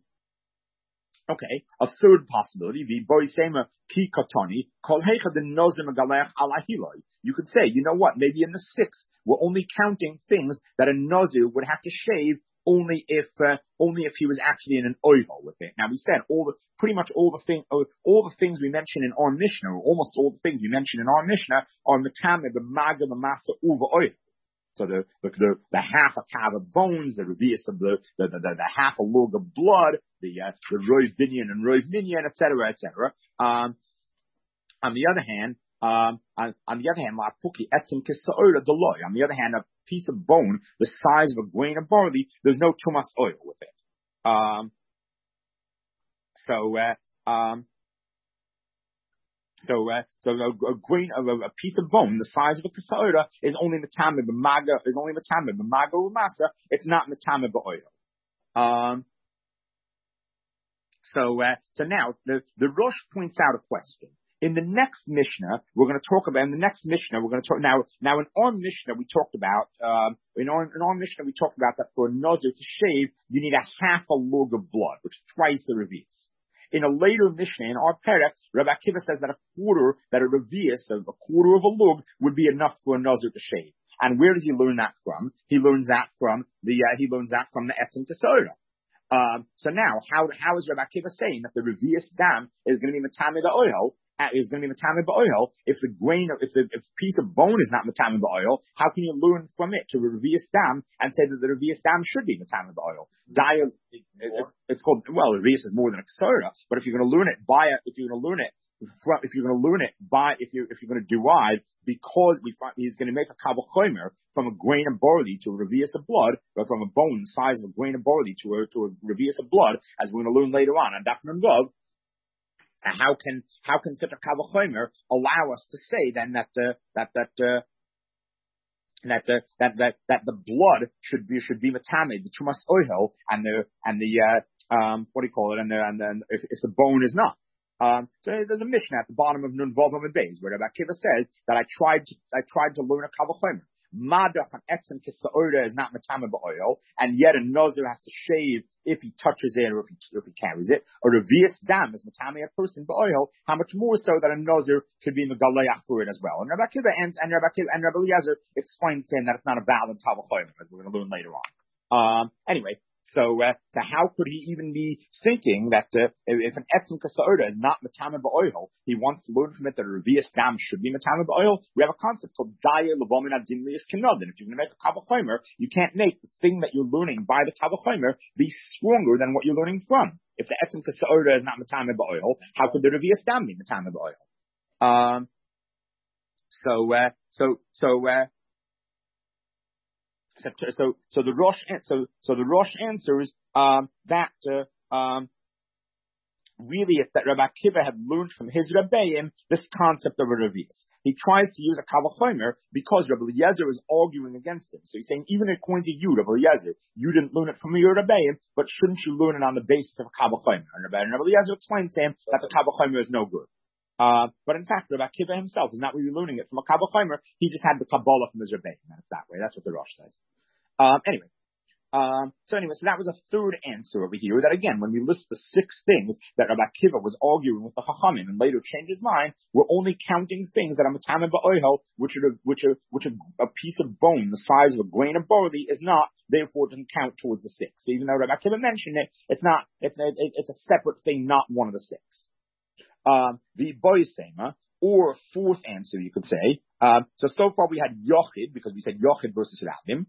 Okay, a third possibility, the Boisema Ki Katani, Kol Heicha the Nozim Galech Alahiloi. You could say, you know what, maybe in the six, we're only counting things that a Nazir would have to shave only if, uh, only if he was actually in an oival with it. Now we said all the, pretty much all the thing, all the things we mentioned in our Mishnah, or almost all the things we mentioned in our Mishnah, are Metame, the Maga, the Masa, Uva oil. So the, the, the, the half a cow of bones, the revius of the, the, the, the, the half a log of blood, the, uh, the roiv binyan and roiv minyan, et cetera, et cetera. Um, on the other hand, um, on, on the other hand, la puki etzim kisa'ora deloy. On the other hand, a piece of bone the size of a grain of barley, there's no tumas oil with it. Um, so, uh, um, So, uh, so a, a grain of a, a piece of bone the size of a kasa'ora is only metame b'maga, is only metame b'maga u'masa. It's not metame b'oil. Um, so, uh, so now the, the Rosh points out a question. In the next Mishnah, we're going to talk about, in the next Mishnah, we're going to talk, now, now in our Mishnah, we talked about, um, in our, in our Mishnah, we talked about that for a Nazir to shave, you need a half a log of blood, which is twice the revius. In a later Mishnah, in our parak, Rabbi Akiva says that a quarter, that a revius of a quarter of a lug would be enough for a nazir to shave. And where does he learn that from? He learns that from the, uh, he learns that from the Etzem Kesora. Um, so now, how, how is Rabbi Akiva saying that the revius dam is going to be matame the oil? Is going to be matame ba'oil. If the grain, if the if the piece of bone is not matame ba'oil, how can you learn from it to revius dam and say that the revius dam should be matame ba'oil? It, it, it's called, well, revius is more than a ksura, but if you're going to learn it by, if you're going to learn it from, if you're going to learn it by, if you if you're going to derive, because we find he's going to make a kabel chomer from a grain of barley to a revius of blood, or from a bone the size of a grain of barley to a to a revius of blood, as we're going to learn later on on Daf Nun Vav. So how can how can such a kabel chomer allow us to say then that uh, that that uh, that the that that that the blood should be should be matame, the chumas oil, and the and the uh, um what do you call it, and the and then if, if the bone is not. Um, so there's a Mishnah at the bottom of Nun Vav Amud Beis where Rabbi Akiva says that I tried to, I tried to learn a kabel chomer. Madach and etzem kisaorda is not matame ba'oil, and yet a nazir has to shave if he touches it or if he, if he carries it. A revius dam is matame a person ba'oil. How much more so that a nazir should be megalayach for it as well. And Rabbi Akiva and, and Rabbi Akiva and Rabbi Eliezer explains to him that it's not a valid kabel chomer, as we're going to learn later on. Um, anyway. So, uh, so how could he even be thinking that uh, if an etzem kasaorda is not matame ba'oil, he wants to learn from it that a revius dam should be matame ba'oil? We have a concept called daya levomin adin lias kinodin. If you're going to make a kabel chomer, you can't make the thing that you're learning by the kabel chomer be stronger than what you're learning from. If the etzem kasaorda is not matame ba'oil, how could the revius dam be matame ba'oil? Um, so, uh, so, so, uh, So, so the Rosh, so, so the Rosh answers, um, that, uh, um, really it's that Rabbi Akiva had learned from his Rebbeim this concept of a revius. He tries to use a kabel chomer because Rabbi Eliezer is arguing against him. So he's saying, even according to you, Rabbi Eliezer, you didn't learn it from your Rebbeim, but shouldn't you learn it on the basis of a kabel chomer? And Rabbi Eliezer explains to him that the kabel chomer is no good. Uh, but in fact, Rabbi Akiva himself is not really learning it from a kabel chomer. He just had the Kabbalah from his Rebbeim. And it's that way. That's what the Rosh says. Um, anyway, um, so anyway, so that was a third answer over here. That again, when we list the six things that Rabbi Akiva was arguing with the Chachamim and later changed his mind, we're only counting things that are matame ba'oil, which are which are which are a piece of bone the size of a grain of barley is not, therefore it doesn't count towards the six. So even though Rabbi Akiva mentioned it, it's not. It's a, it's a separate thing, not one of the six. Um, the Boisema, or fourth answer, you could say. Um, so so far we had Yochid because we said Yochid versus Rabim.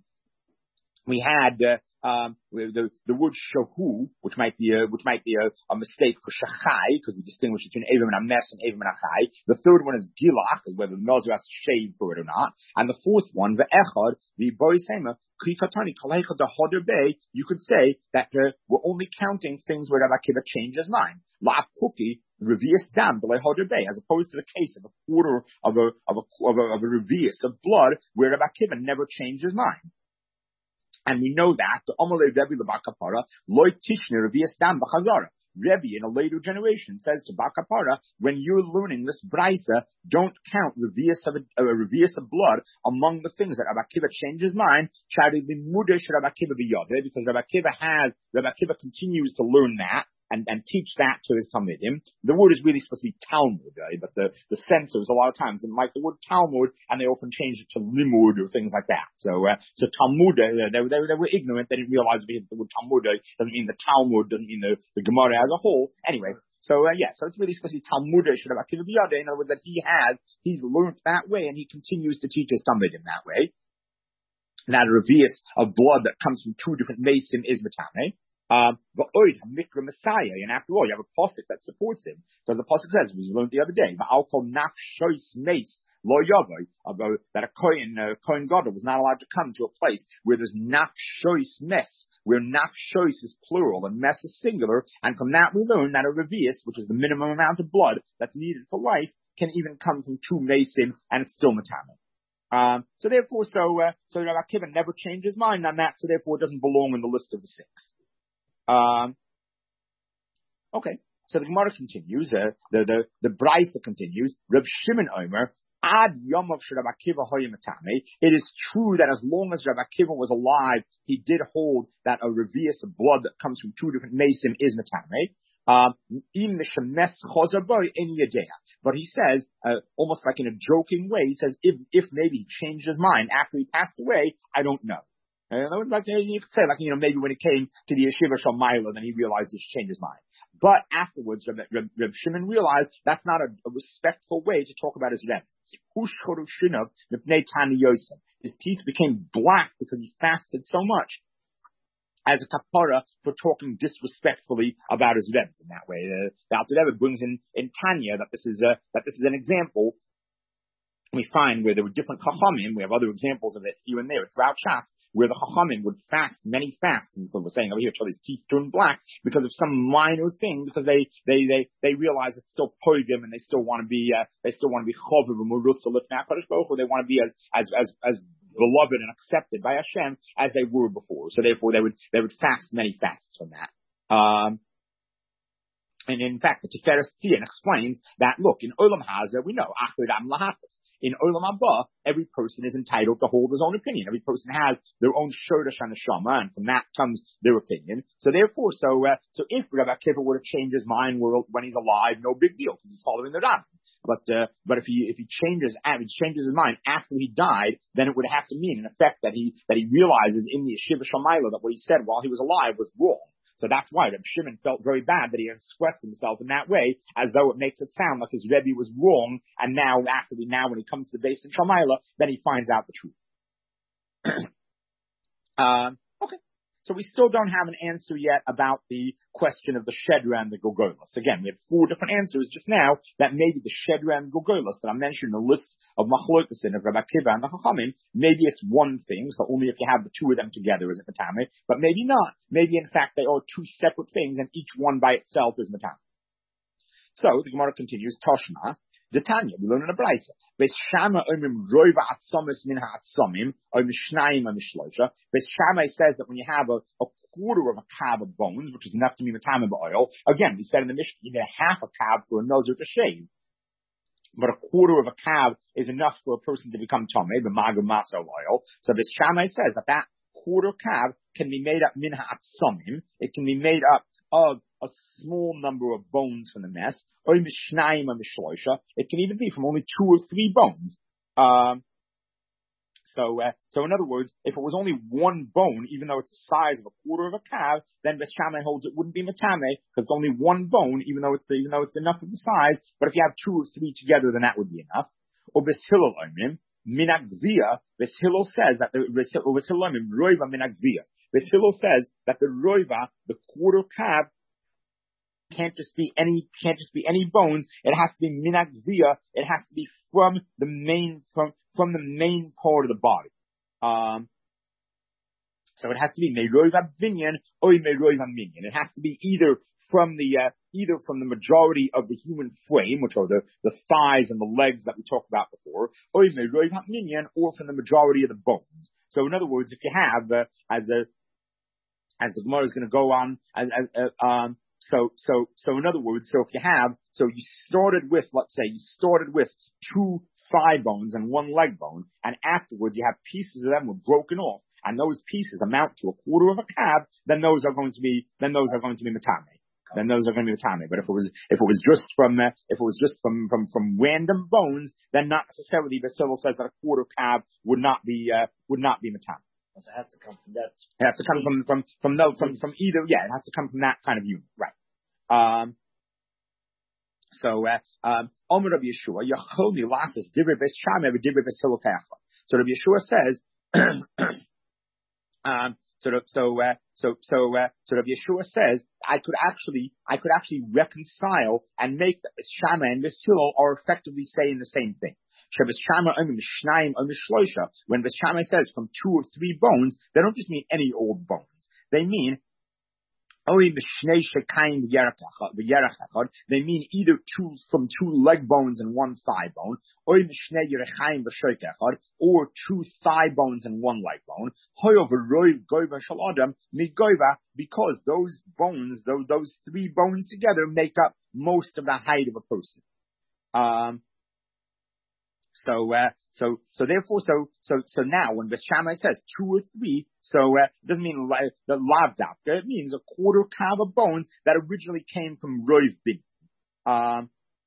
We had uh, um, the the word shahu, which might be a which might be a, a mistake for shachai, because we distinguish between evim and ames and evim and achai. The third one is gilach, is whether the nazir has to shave for it or not. And the fourth one, the echad, the boisema krikatani kaleicha the hoder bay. You could say that uh, we're only counting things where Rabbi Akiva changes mind. La puki revius dam b'lei hoder bay, as opposed to the case of a quarter of a of a of a, of a revius of blood where Rabbi Akiva never changed his mind. And we know that the Amalei Rebbe the Bakapara loy tishne revius dam b'chazara. Rebbe in a later generation says to Bakapara, when you're learning this brisa, don't count revius of a, a revius of blood among the things that Rabbi Akiva changes mind. Because Rabbi Akiva has Rabbi Akiva continues to learn that. And, and teach that to his Talmidim. The word is really supposed to be Talmud, right? But the, the censors a lot of times didn't like the word Talmud, and they often changed it to Limud or things like that. So, uh, so Talmud, uh, they, they, they were ignorant. They didn't realize that the word Talmud doesn't mean the Talmud, doesn't mean the, the Gemara as a whole. Anyway, so, uh, yeah, so it's really supposed to be Talmudish, in other words, that he has, he's learned that way, and he continues to teach his Talmidim that way. Now, the revius of blood that comes from two different mason is Matame. Um, the oid mikra Messiah, and after all, you have a pasuk that supports him. So the pasuk says, we learned the other day, I'll call naf shois mace lo yavoy, about that a kohen, uh, kohen gadol was not allowed to come to a place where there's naf shois mess, where naf shois is plural and mess is singular, and from that we learn that a revius, which is the minimum amount of blood that's needed for life, can even come from two mason, and it's still matame. Um, so therefore, so uh, so Rabbi Akiva never changed his mind on that, so therefore it doesn't belong in the list of the six. Um, okay, so the Gemara continues, uh, the, the, the Brisa continues, Reb Shimon Omer, Ad Yom of Rabbi Akiva Hoyamatame. It is true that as long as Rabbi Akiva was alive, he did hold that a revius of blood that comes from two different mason is matame. Um, but he says, uh, almost like in a joking way, he says, if, if maybe he changed his mind after he passed away, I don't know. And like, you could say, like, you know, maybe when it came to the Yeshiva Shalmaila, then he realized he should change his mind. But afterwards, Reb, Reb, Reb Shimon realized that's not a, a respectful way to talk about his Rebbe. His teeth became black because he fasted so much as a kapara for talking disrespectfully about his Rebbe in that way. Uh, the Alter Rebbe brings in, in Tanya that this is a, that this is an example. We find where there were different chachamim. We have other examples of it here and there throughout Shas, where the chachamim would fast many fasts, and we're saying over here till his teeth turn black because of some minor thing, because they they they they realize it's still poigim and they still want to be uh, they still want to be chover v'murusa lifnei HaKadosh Baruch Hu. They want to be as as as as beloved and accepted by Hashem as they were before. So therefore, they would they would fast many fasts from that. Um, And in fact, the Tiferes Tzion explains that, look, in Olam Hazeh, we know, Achidam Lahafis. In Olam Haba, every person is entitled to hold his own opinion. Every person has their own Shodash Haneshama, and from that comes their opinion. So therefore, so, uh, so if Rabbi Akiva were to change his mind when he's alive, no big deal, because he's following the Rabbin. But, uh, but if he, if he changes, if he changes his mind after he died, then it would have to mean, in effect, that he, that he realizes in the Yeshiva Shamayla that what he said while he was alive was wrong. So that's why Reb Shimon felt very bad that he expressed himself in that way, as though it makes it sound like his Rebbe was wrong, and now, after the, now when he comes to the base in Shamayla, then he finds out the truth. um, okay. So we still don't have an answer yet about the question of the Shedra and the Golgolos. Again, we had four different answers just now that maybe the Shedra and Golgolos that I mentioned in the list of Machlokas of Rabbi Akiva and the Chachamim, maybe it's one thing, so only if you have the two of them together is it Matame, but maybe not. Maybe in fact they are two separate things and each one by itself is Matame. So the Gemara continues, Toshma, the Tanya, we learn in a Braisa. Beshama omim roiva atzomis min ha'atzomim, or mishnayim or mishlosha. Beshama says that when you have a, a quarter of a cab of bones, which is enough to be matame b'oil, again, we said in the Mishnah, you need half a cab for a nozer to shave. But a quarter of a cab is enough for a person to become tame, the magum masa oil. So Beshama says that that quarter cab can be made up min ha'atzomim. It can be made up of a small number of bones from the mess, or mishnayim or mishloisha. It can even be from only two or three bones. Um, so, uh, so in other words, if it was only one bone, even though it's the size of a quarter of a calf, then Beis Shammai holds it wouldn't be matame because it's only one bone, even though it's even though it's enough of the size. But if you have two or three together, then that would be enough. Or Beis Hillel omim minagvia. Beis Hillel says that the Beis Hillel omim roiva minagvia. Beis Hillel says that the roiva, the quarter calf, can't just be any, can't just be any bones. It has to be minagvia. It has to be from the main, from, from the main part of the body. Um, so it has to be meiroiva binyan or meiroiva minyan. It has to be either from the, uh, either from the majority of the human frame, which are the, the thighs and the legs that we talked about before, or meiroiva minyan, or from the majority of the bones. So in other words, if you have, uh, as a, as the Gemara is going to go on, as, as, uh, um, So, so, so in other words, so if you have, so you started with, let's say you started with two thigh bones and one leg bone, and afterwards you have pieces of them were broken off, and those pieces amount to a quarter of a cab, then those are going to be, then those are going to be matame. Then those are going to be matame. But if it was, if it was just from, uh, if it was just from, from, from random bones, then not necessarily, the Civil says that a quarter cab would not be, uh, would not be matame. So it has to come from that. It has to come from, from, from no, from, from either, yeah, it has to come from that kind of unit, right. Um, so, uh, um, Omer Rabbi Yeshua, Yachol Milasas, Dibri Beis Shammai, Dibri Beis Hillel Kecha. So Rabbi Yeshua says, um, so, so, uh, so, so, uh, so Rabbi Yeshua says, I could actually, I could actually reconcile and make that Beis Shammai and Beis Hillel are effectively saying the same thing. When Beis Shammai says from two or three bones, they don't just mean any old bones. They mean they mean either two from two leg bones and one thigh bone, or two thigh bones and one leg bone. Because those bones, those, those three bones together make up most of the height of a person. Um, So, uh, so, so therefore, so, so, so now when Beis Shammai says two or three, so, uh, it doesn't mean la- the lav dafka, it means a quarter kav of bones that originally came from Roiv Bin. Um,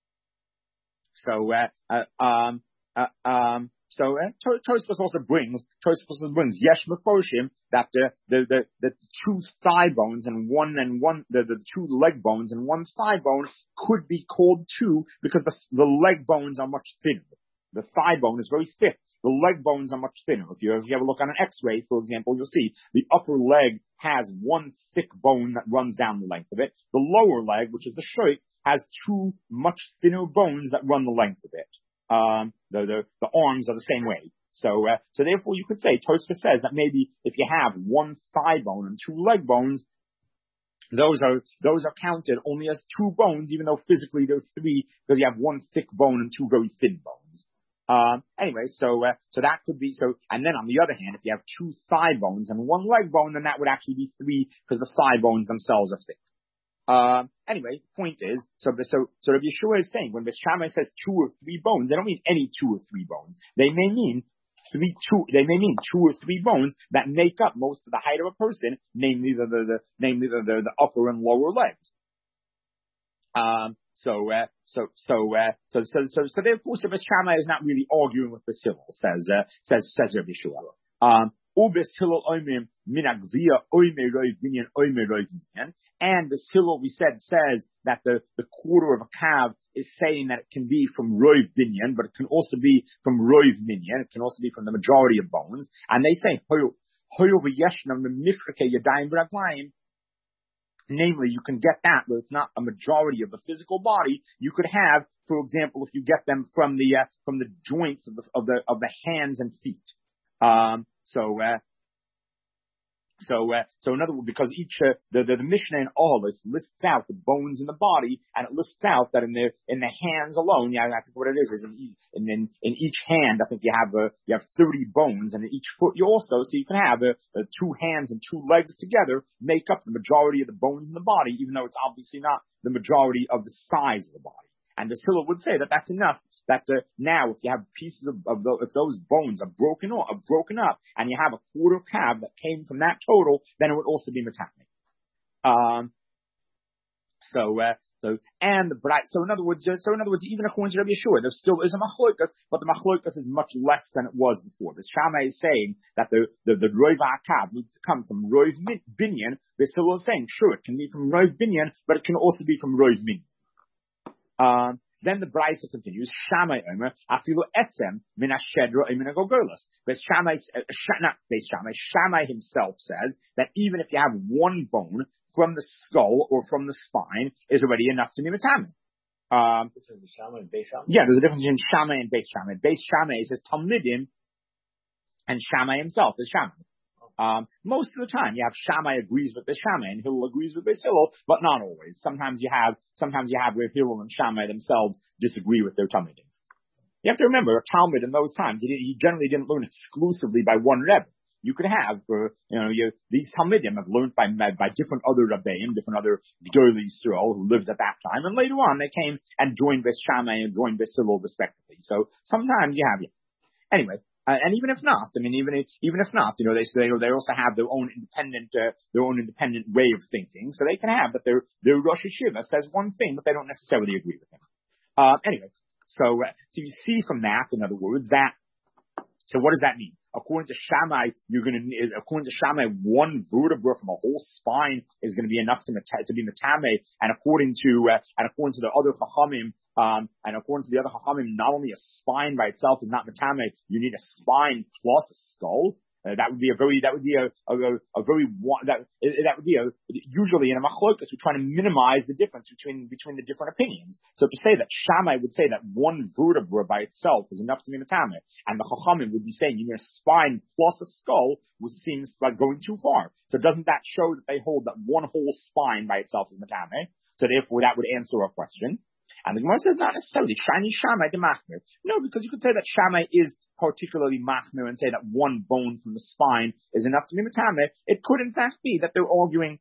so, uh, uh, um, uh, um, so, uh, Tosfos also brings, Tosfos also brings Yesh Mefoshim that the, the, the, the two thigh bones and one and one, the, the two leg bones and one thigh bone could be called two because the, the leg bones are much thinner. The thigh bone is very thick. The leg bones are much thinner. If you, if you have a look on an X-ray, for example, you'll see the upper leg has one thick bone that runs down the length of it. The lower leg, which is the shoik, has two much thinner bones that run the length of it. Um, the, the, the arms are the same way. So, uh, so therefore you could say, Tosfos says that maybe if you have one thigh bone and two leg bones, those are, those are counted only as two bones, even though physically there's three, because you have one thick bone and two very thin bones. Um, anyway, so, uh, so that could be, so, and then on the other hand, if you have two thigh bones and one leg bone, then that would actually be three, because the thigh bones themselves are thick. Uh, anyway, point is, so, so, so Rabbi Yeshua is saying, when Beis Shammai says two or three bones, they don't mean any two or three bones. They may mean three, two, they may mean two or three bones that make up most of the height of a person, namely the, the, the namely the, the, the upper and lower legs. Um, so, uh, so, so, uh, so, so, so, so therefore, so Beis Shammai is not really arguing with Beis Hillel, says, uh, says, says Rabbi Yeshua. Um, Beis Hillel oimim min agvia oimei roiv binyan oimei roiv binyan. And Beis Hillel, we said, says that the, the quarter of a kav is saying that it can be from roiv binyan, but it can also be from roiv minyan. It can also be from the majority of bones. And they say, hoyo v'yeshnam mifreke yadayim v'raglayim. Namely, you can get that, but it's not a majority of the physical body. You could have, for example, if you get them from the uh, from the joints of the of the of the hands and feet. Um, so, uh, so, uh, so in other words, because each uh, the, the the Mishnah in Ohalos lists out the bones in the body, and it lists out that in the in the hands alone, yeah, I think what it is is in each, in, in, in each hand, I think you have uh, you have thirty bones, and in each foot you also, so you can have uh, uh, two hands and two legs together make up the majority of the bones in the body, even though it's obviously not the majority of the size of the body. And the Hillel would say that that's enough. That uh, now, if you have pieces of, of the, if those bones are broken or are broken up, and you have a quarter calf that came from that total, then it would also be metachnik. Um. So, uh, so, and the bright. So, in other words, so in other words, even according to Rabbi Yeshua, there still is a machlokas, but the machlokas is much less than it was before. The Shammai is saying that the the the roiv hakav needs to come from roiv binyan. The Hillel is saying, sure, it can be from roiv binyan, but it can also be from roiv minyan. Um. Then the Brisa continues, Shammai Omer, Afilu Etzem, Min Ashedra, Min Agogolus. Beis Shammai, not Beis Shammai, Shammai himself says that even if you have one bone from the skull or from the spine is already enough to be metame. Um, yeah, there's a difference between Shammai and Beis Shammai. Beis Shammai is his Talmidim, and Shammai himself is Shammai. Um, most of the time you have Shammai agrees with Beis Shammai and Hillel agrees with Beis Hillel, but not always. Sometimes you have, sometimes you have where Hillel and Shammai themselves disagree with their Talmidim. You have to remember, a Talmud in those times, he, he generally didn't learn exclusively by one Rebbe. You could have, uh, you know, you, these Talmidim have learned by, by different other Rebbeim, different other Gedolei Yisrael who lived at that time, and later on they came and joined Beis Shammai and joined Beis Hillel respectively. So sometimes you have, yeah. Anyway. Uh, and even if not, I mean, even if, even if not, you know, they say they also have their own independent, uh, their own independent way of thinking. So they can have that their, their Rosh Hashiva says one thing, but they don't necessarily agree with him. Uh, anyway, so, uh, so you see from that, in other words, that, so what does that mean? According to Shammai, you're going to, according to Shammai, one vertebra from a whole spine is going to be enough to, to be metame. And according to, uh, and according to the other Chachamim, um, and according to the other Chachamim, not only a spine by itself is not metame, you need a spine plus a skull. Uh, that would be a very, that would be a, a, a very, that, that would be a, usually in a machlokas, we're trying to minimize the difference between, between the different opinions. So to say that Shammai would say that one vertebra by itself is enough to be metame, and the Chachamim would be saying you need a spine plus a skull, which seems like going too far. So doesn't that show that they hold that one whole spine by itself is metame? So therefore that would answer our question. And the Gemara says not necessarily. Shani Shammai de Machmir. No, because you could say that Shammai is particularly Machmir and say that one bone from the spine is enough to be metame. It could in fact be that they're arguing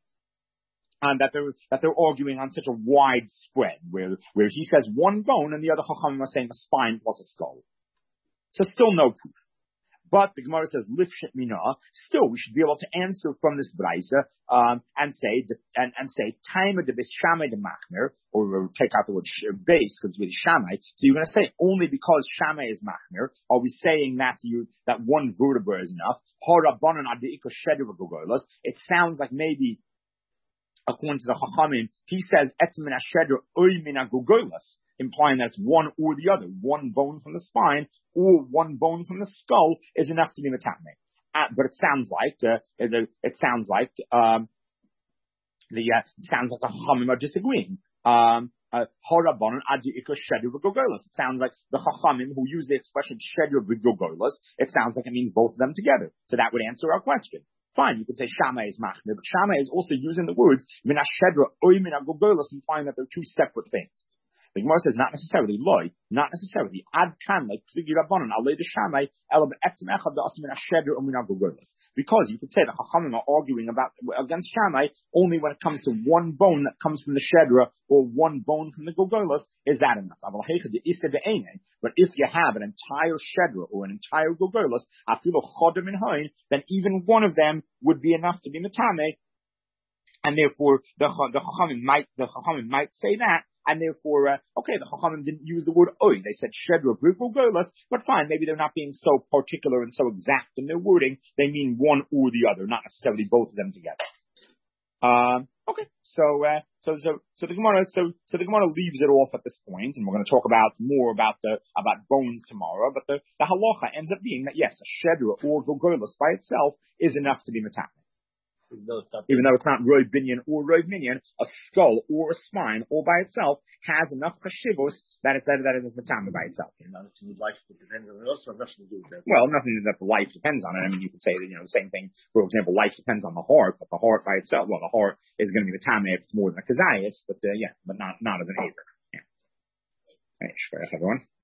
on that they're that they're arguing on such a wide spread where where he says one bone and the other Chachamim are saying a spine plus a skull. So still no proof. But the Gemara says, Lifshit Mina, still we should be able to answer from this Braisa, um, and say, and, and say, time of the Bis Shammai de Machmir, or take out the word base, because it's really Shammai. So you're going to say, only because Shammai is Machmir, are we saying that you, that one vertebra is enough? It sounds like maybe, according to the Chachamim, he says, Etzmin Ashedra Oy Mina Gogolas, implying that it's one or the other. One bone from the spine or one bone from the skull is enough to be metame. Uh, but it sounds like, uh, it, it sounds like, um, the, uh, it sounds like the Chachamim are disagreeing. Um, uh, it sounds like the Chachamim who use the expression Shedra V'Gogolas, it sounds like it means both of them together. So that would answer our question. Fine, you could say Shammai is Machmir, but Shammai is also using the words Mina Shedra Oy Mina Gogolas, implying that they're two separate things. The Gemara says not necessarily loy, not necessarily ad kan like pligi rabbanon alei de Shammai ela be'etzem echad da'asim min hashedra u'min ha'gogolas. Because you could say the Chachamim are arguing about against Shammai only when it comes to one bone that comes from the shedra or one bone from the gogolas. Is that enough? But if you have an entire shedra or an entire gogolas, afilu chodem in hain, then even one of them would be enough to be metame, and therefore the the Chachamim might the Chachamim might say that. And therefore, uh, okay, the Chachamim didn't use the word oy. They said shedra gogolas, but fine, maybe they're not being so particular and so exact in their wording. They mean one or the other, not necessarily both of them together. Um, okay, so, uh, so, so, so the Gemara, so, so the Gemara leaves it off at this point, and we're going to talk about more about the, about bones tomorrow, but the, the halacha ends up being that yes, a shedra or gogolas by itself is enough to be metame. Even though it's not, Even though it's not Rov Binyan or Rov Minyan, a skull or a spine all by itself has enough chashivos that it, that, that it is metame by itself. You know, life depends on it also, nothing to do with that. Well, nothing that the life depends on it. I mean, you could say that, you know, the same thing, for example, life depends on the heart, but the heart by itself, well, the heart is going to be metame if it's more than a kazayas, but, uh, yeah, but not, not as an aver. Yeah. Hey, everyone.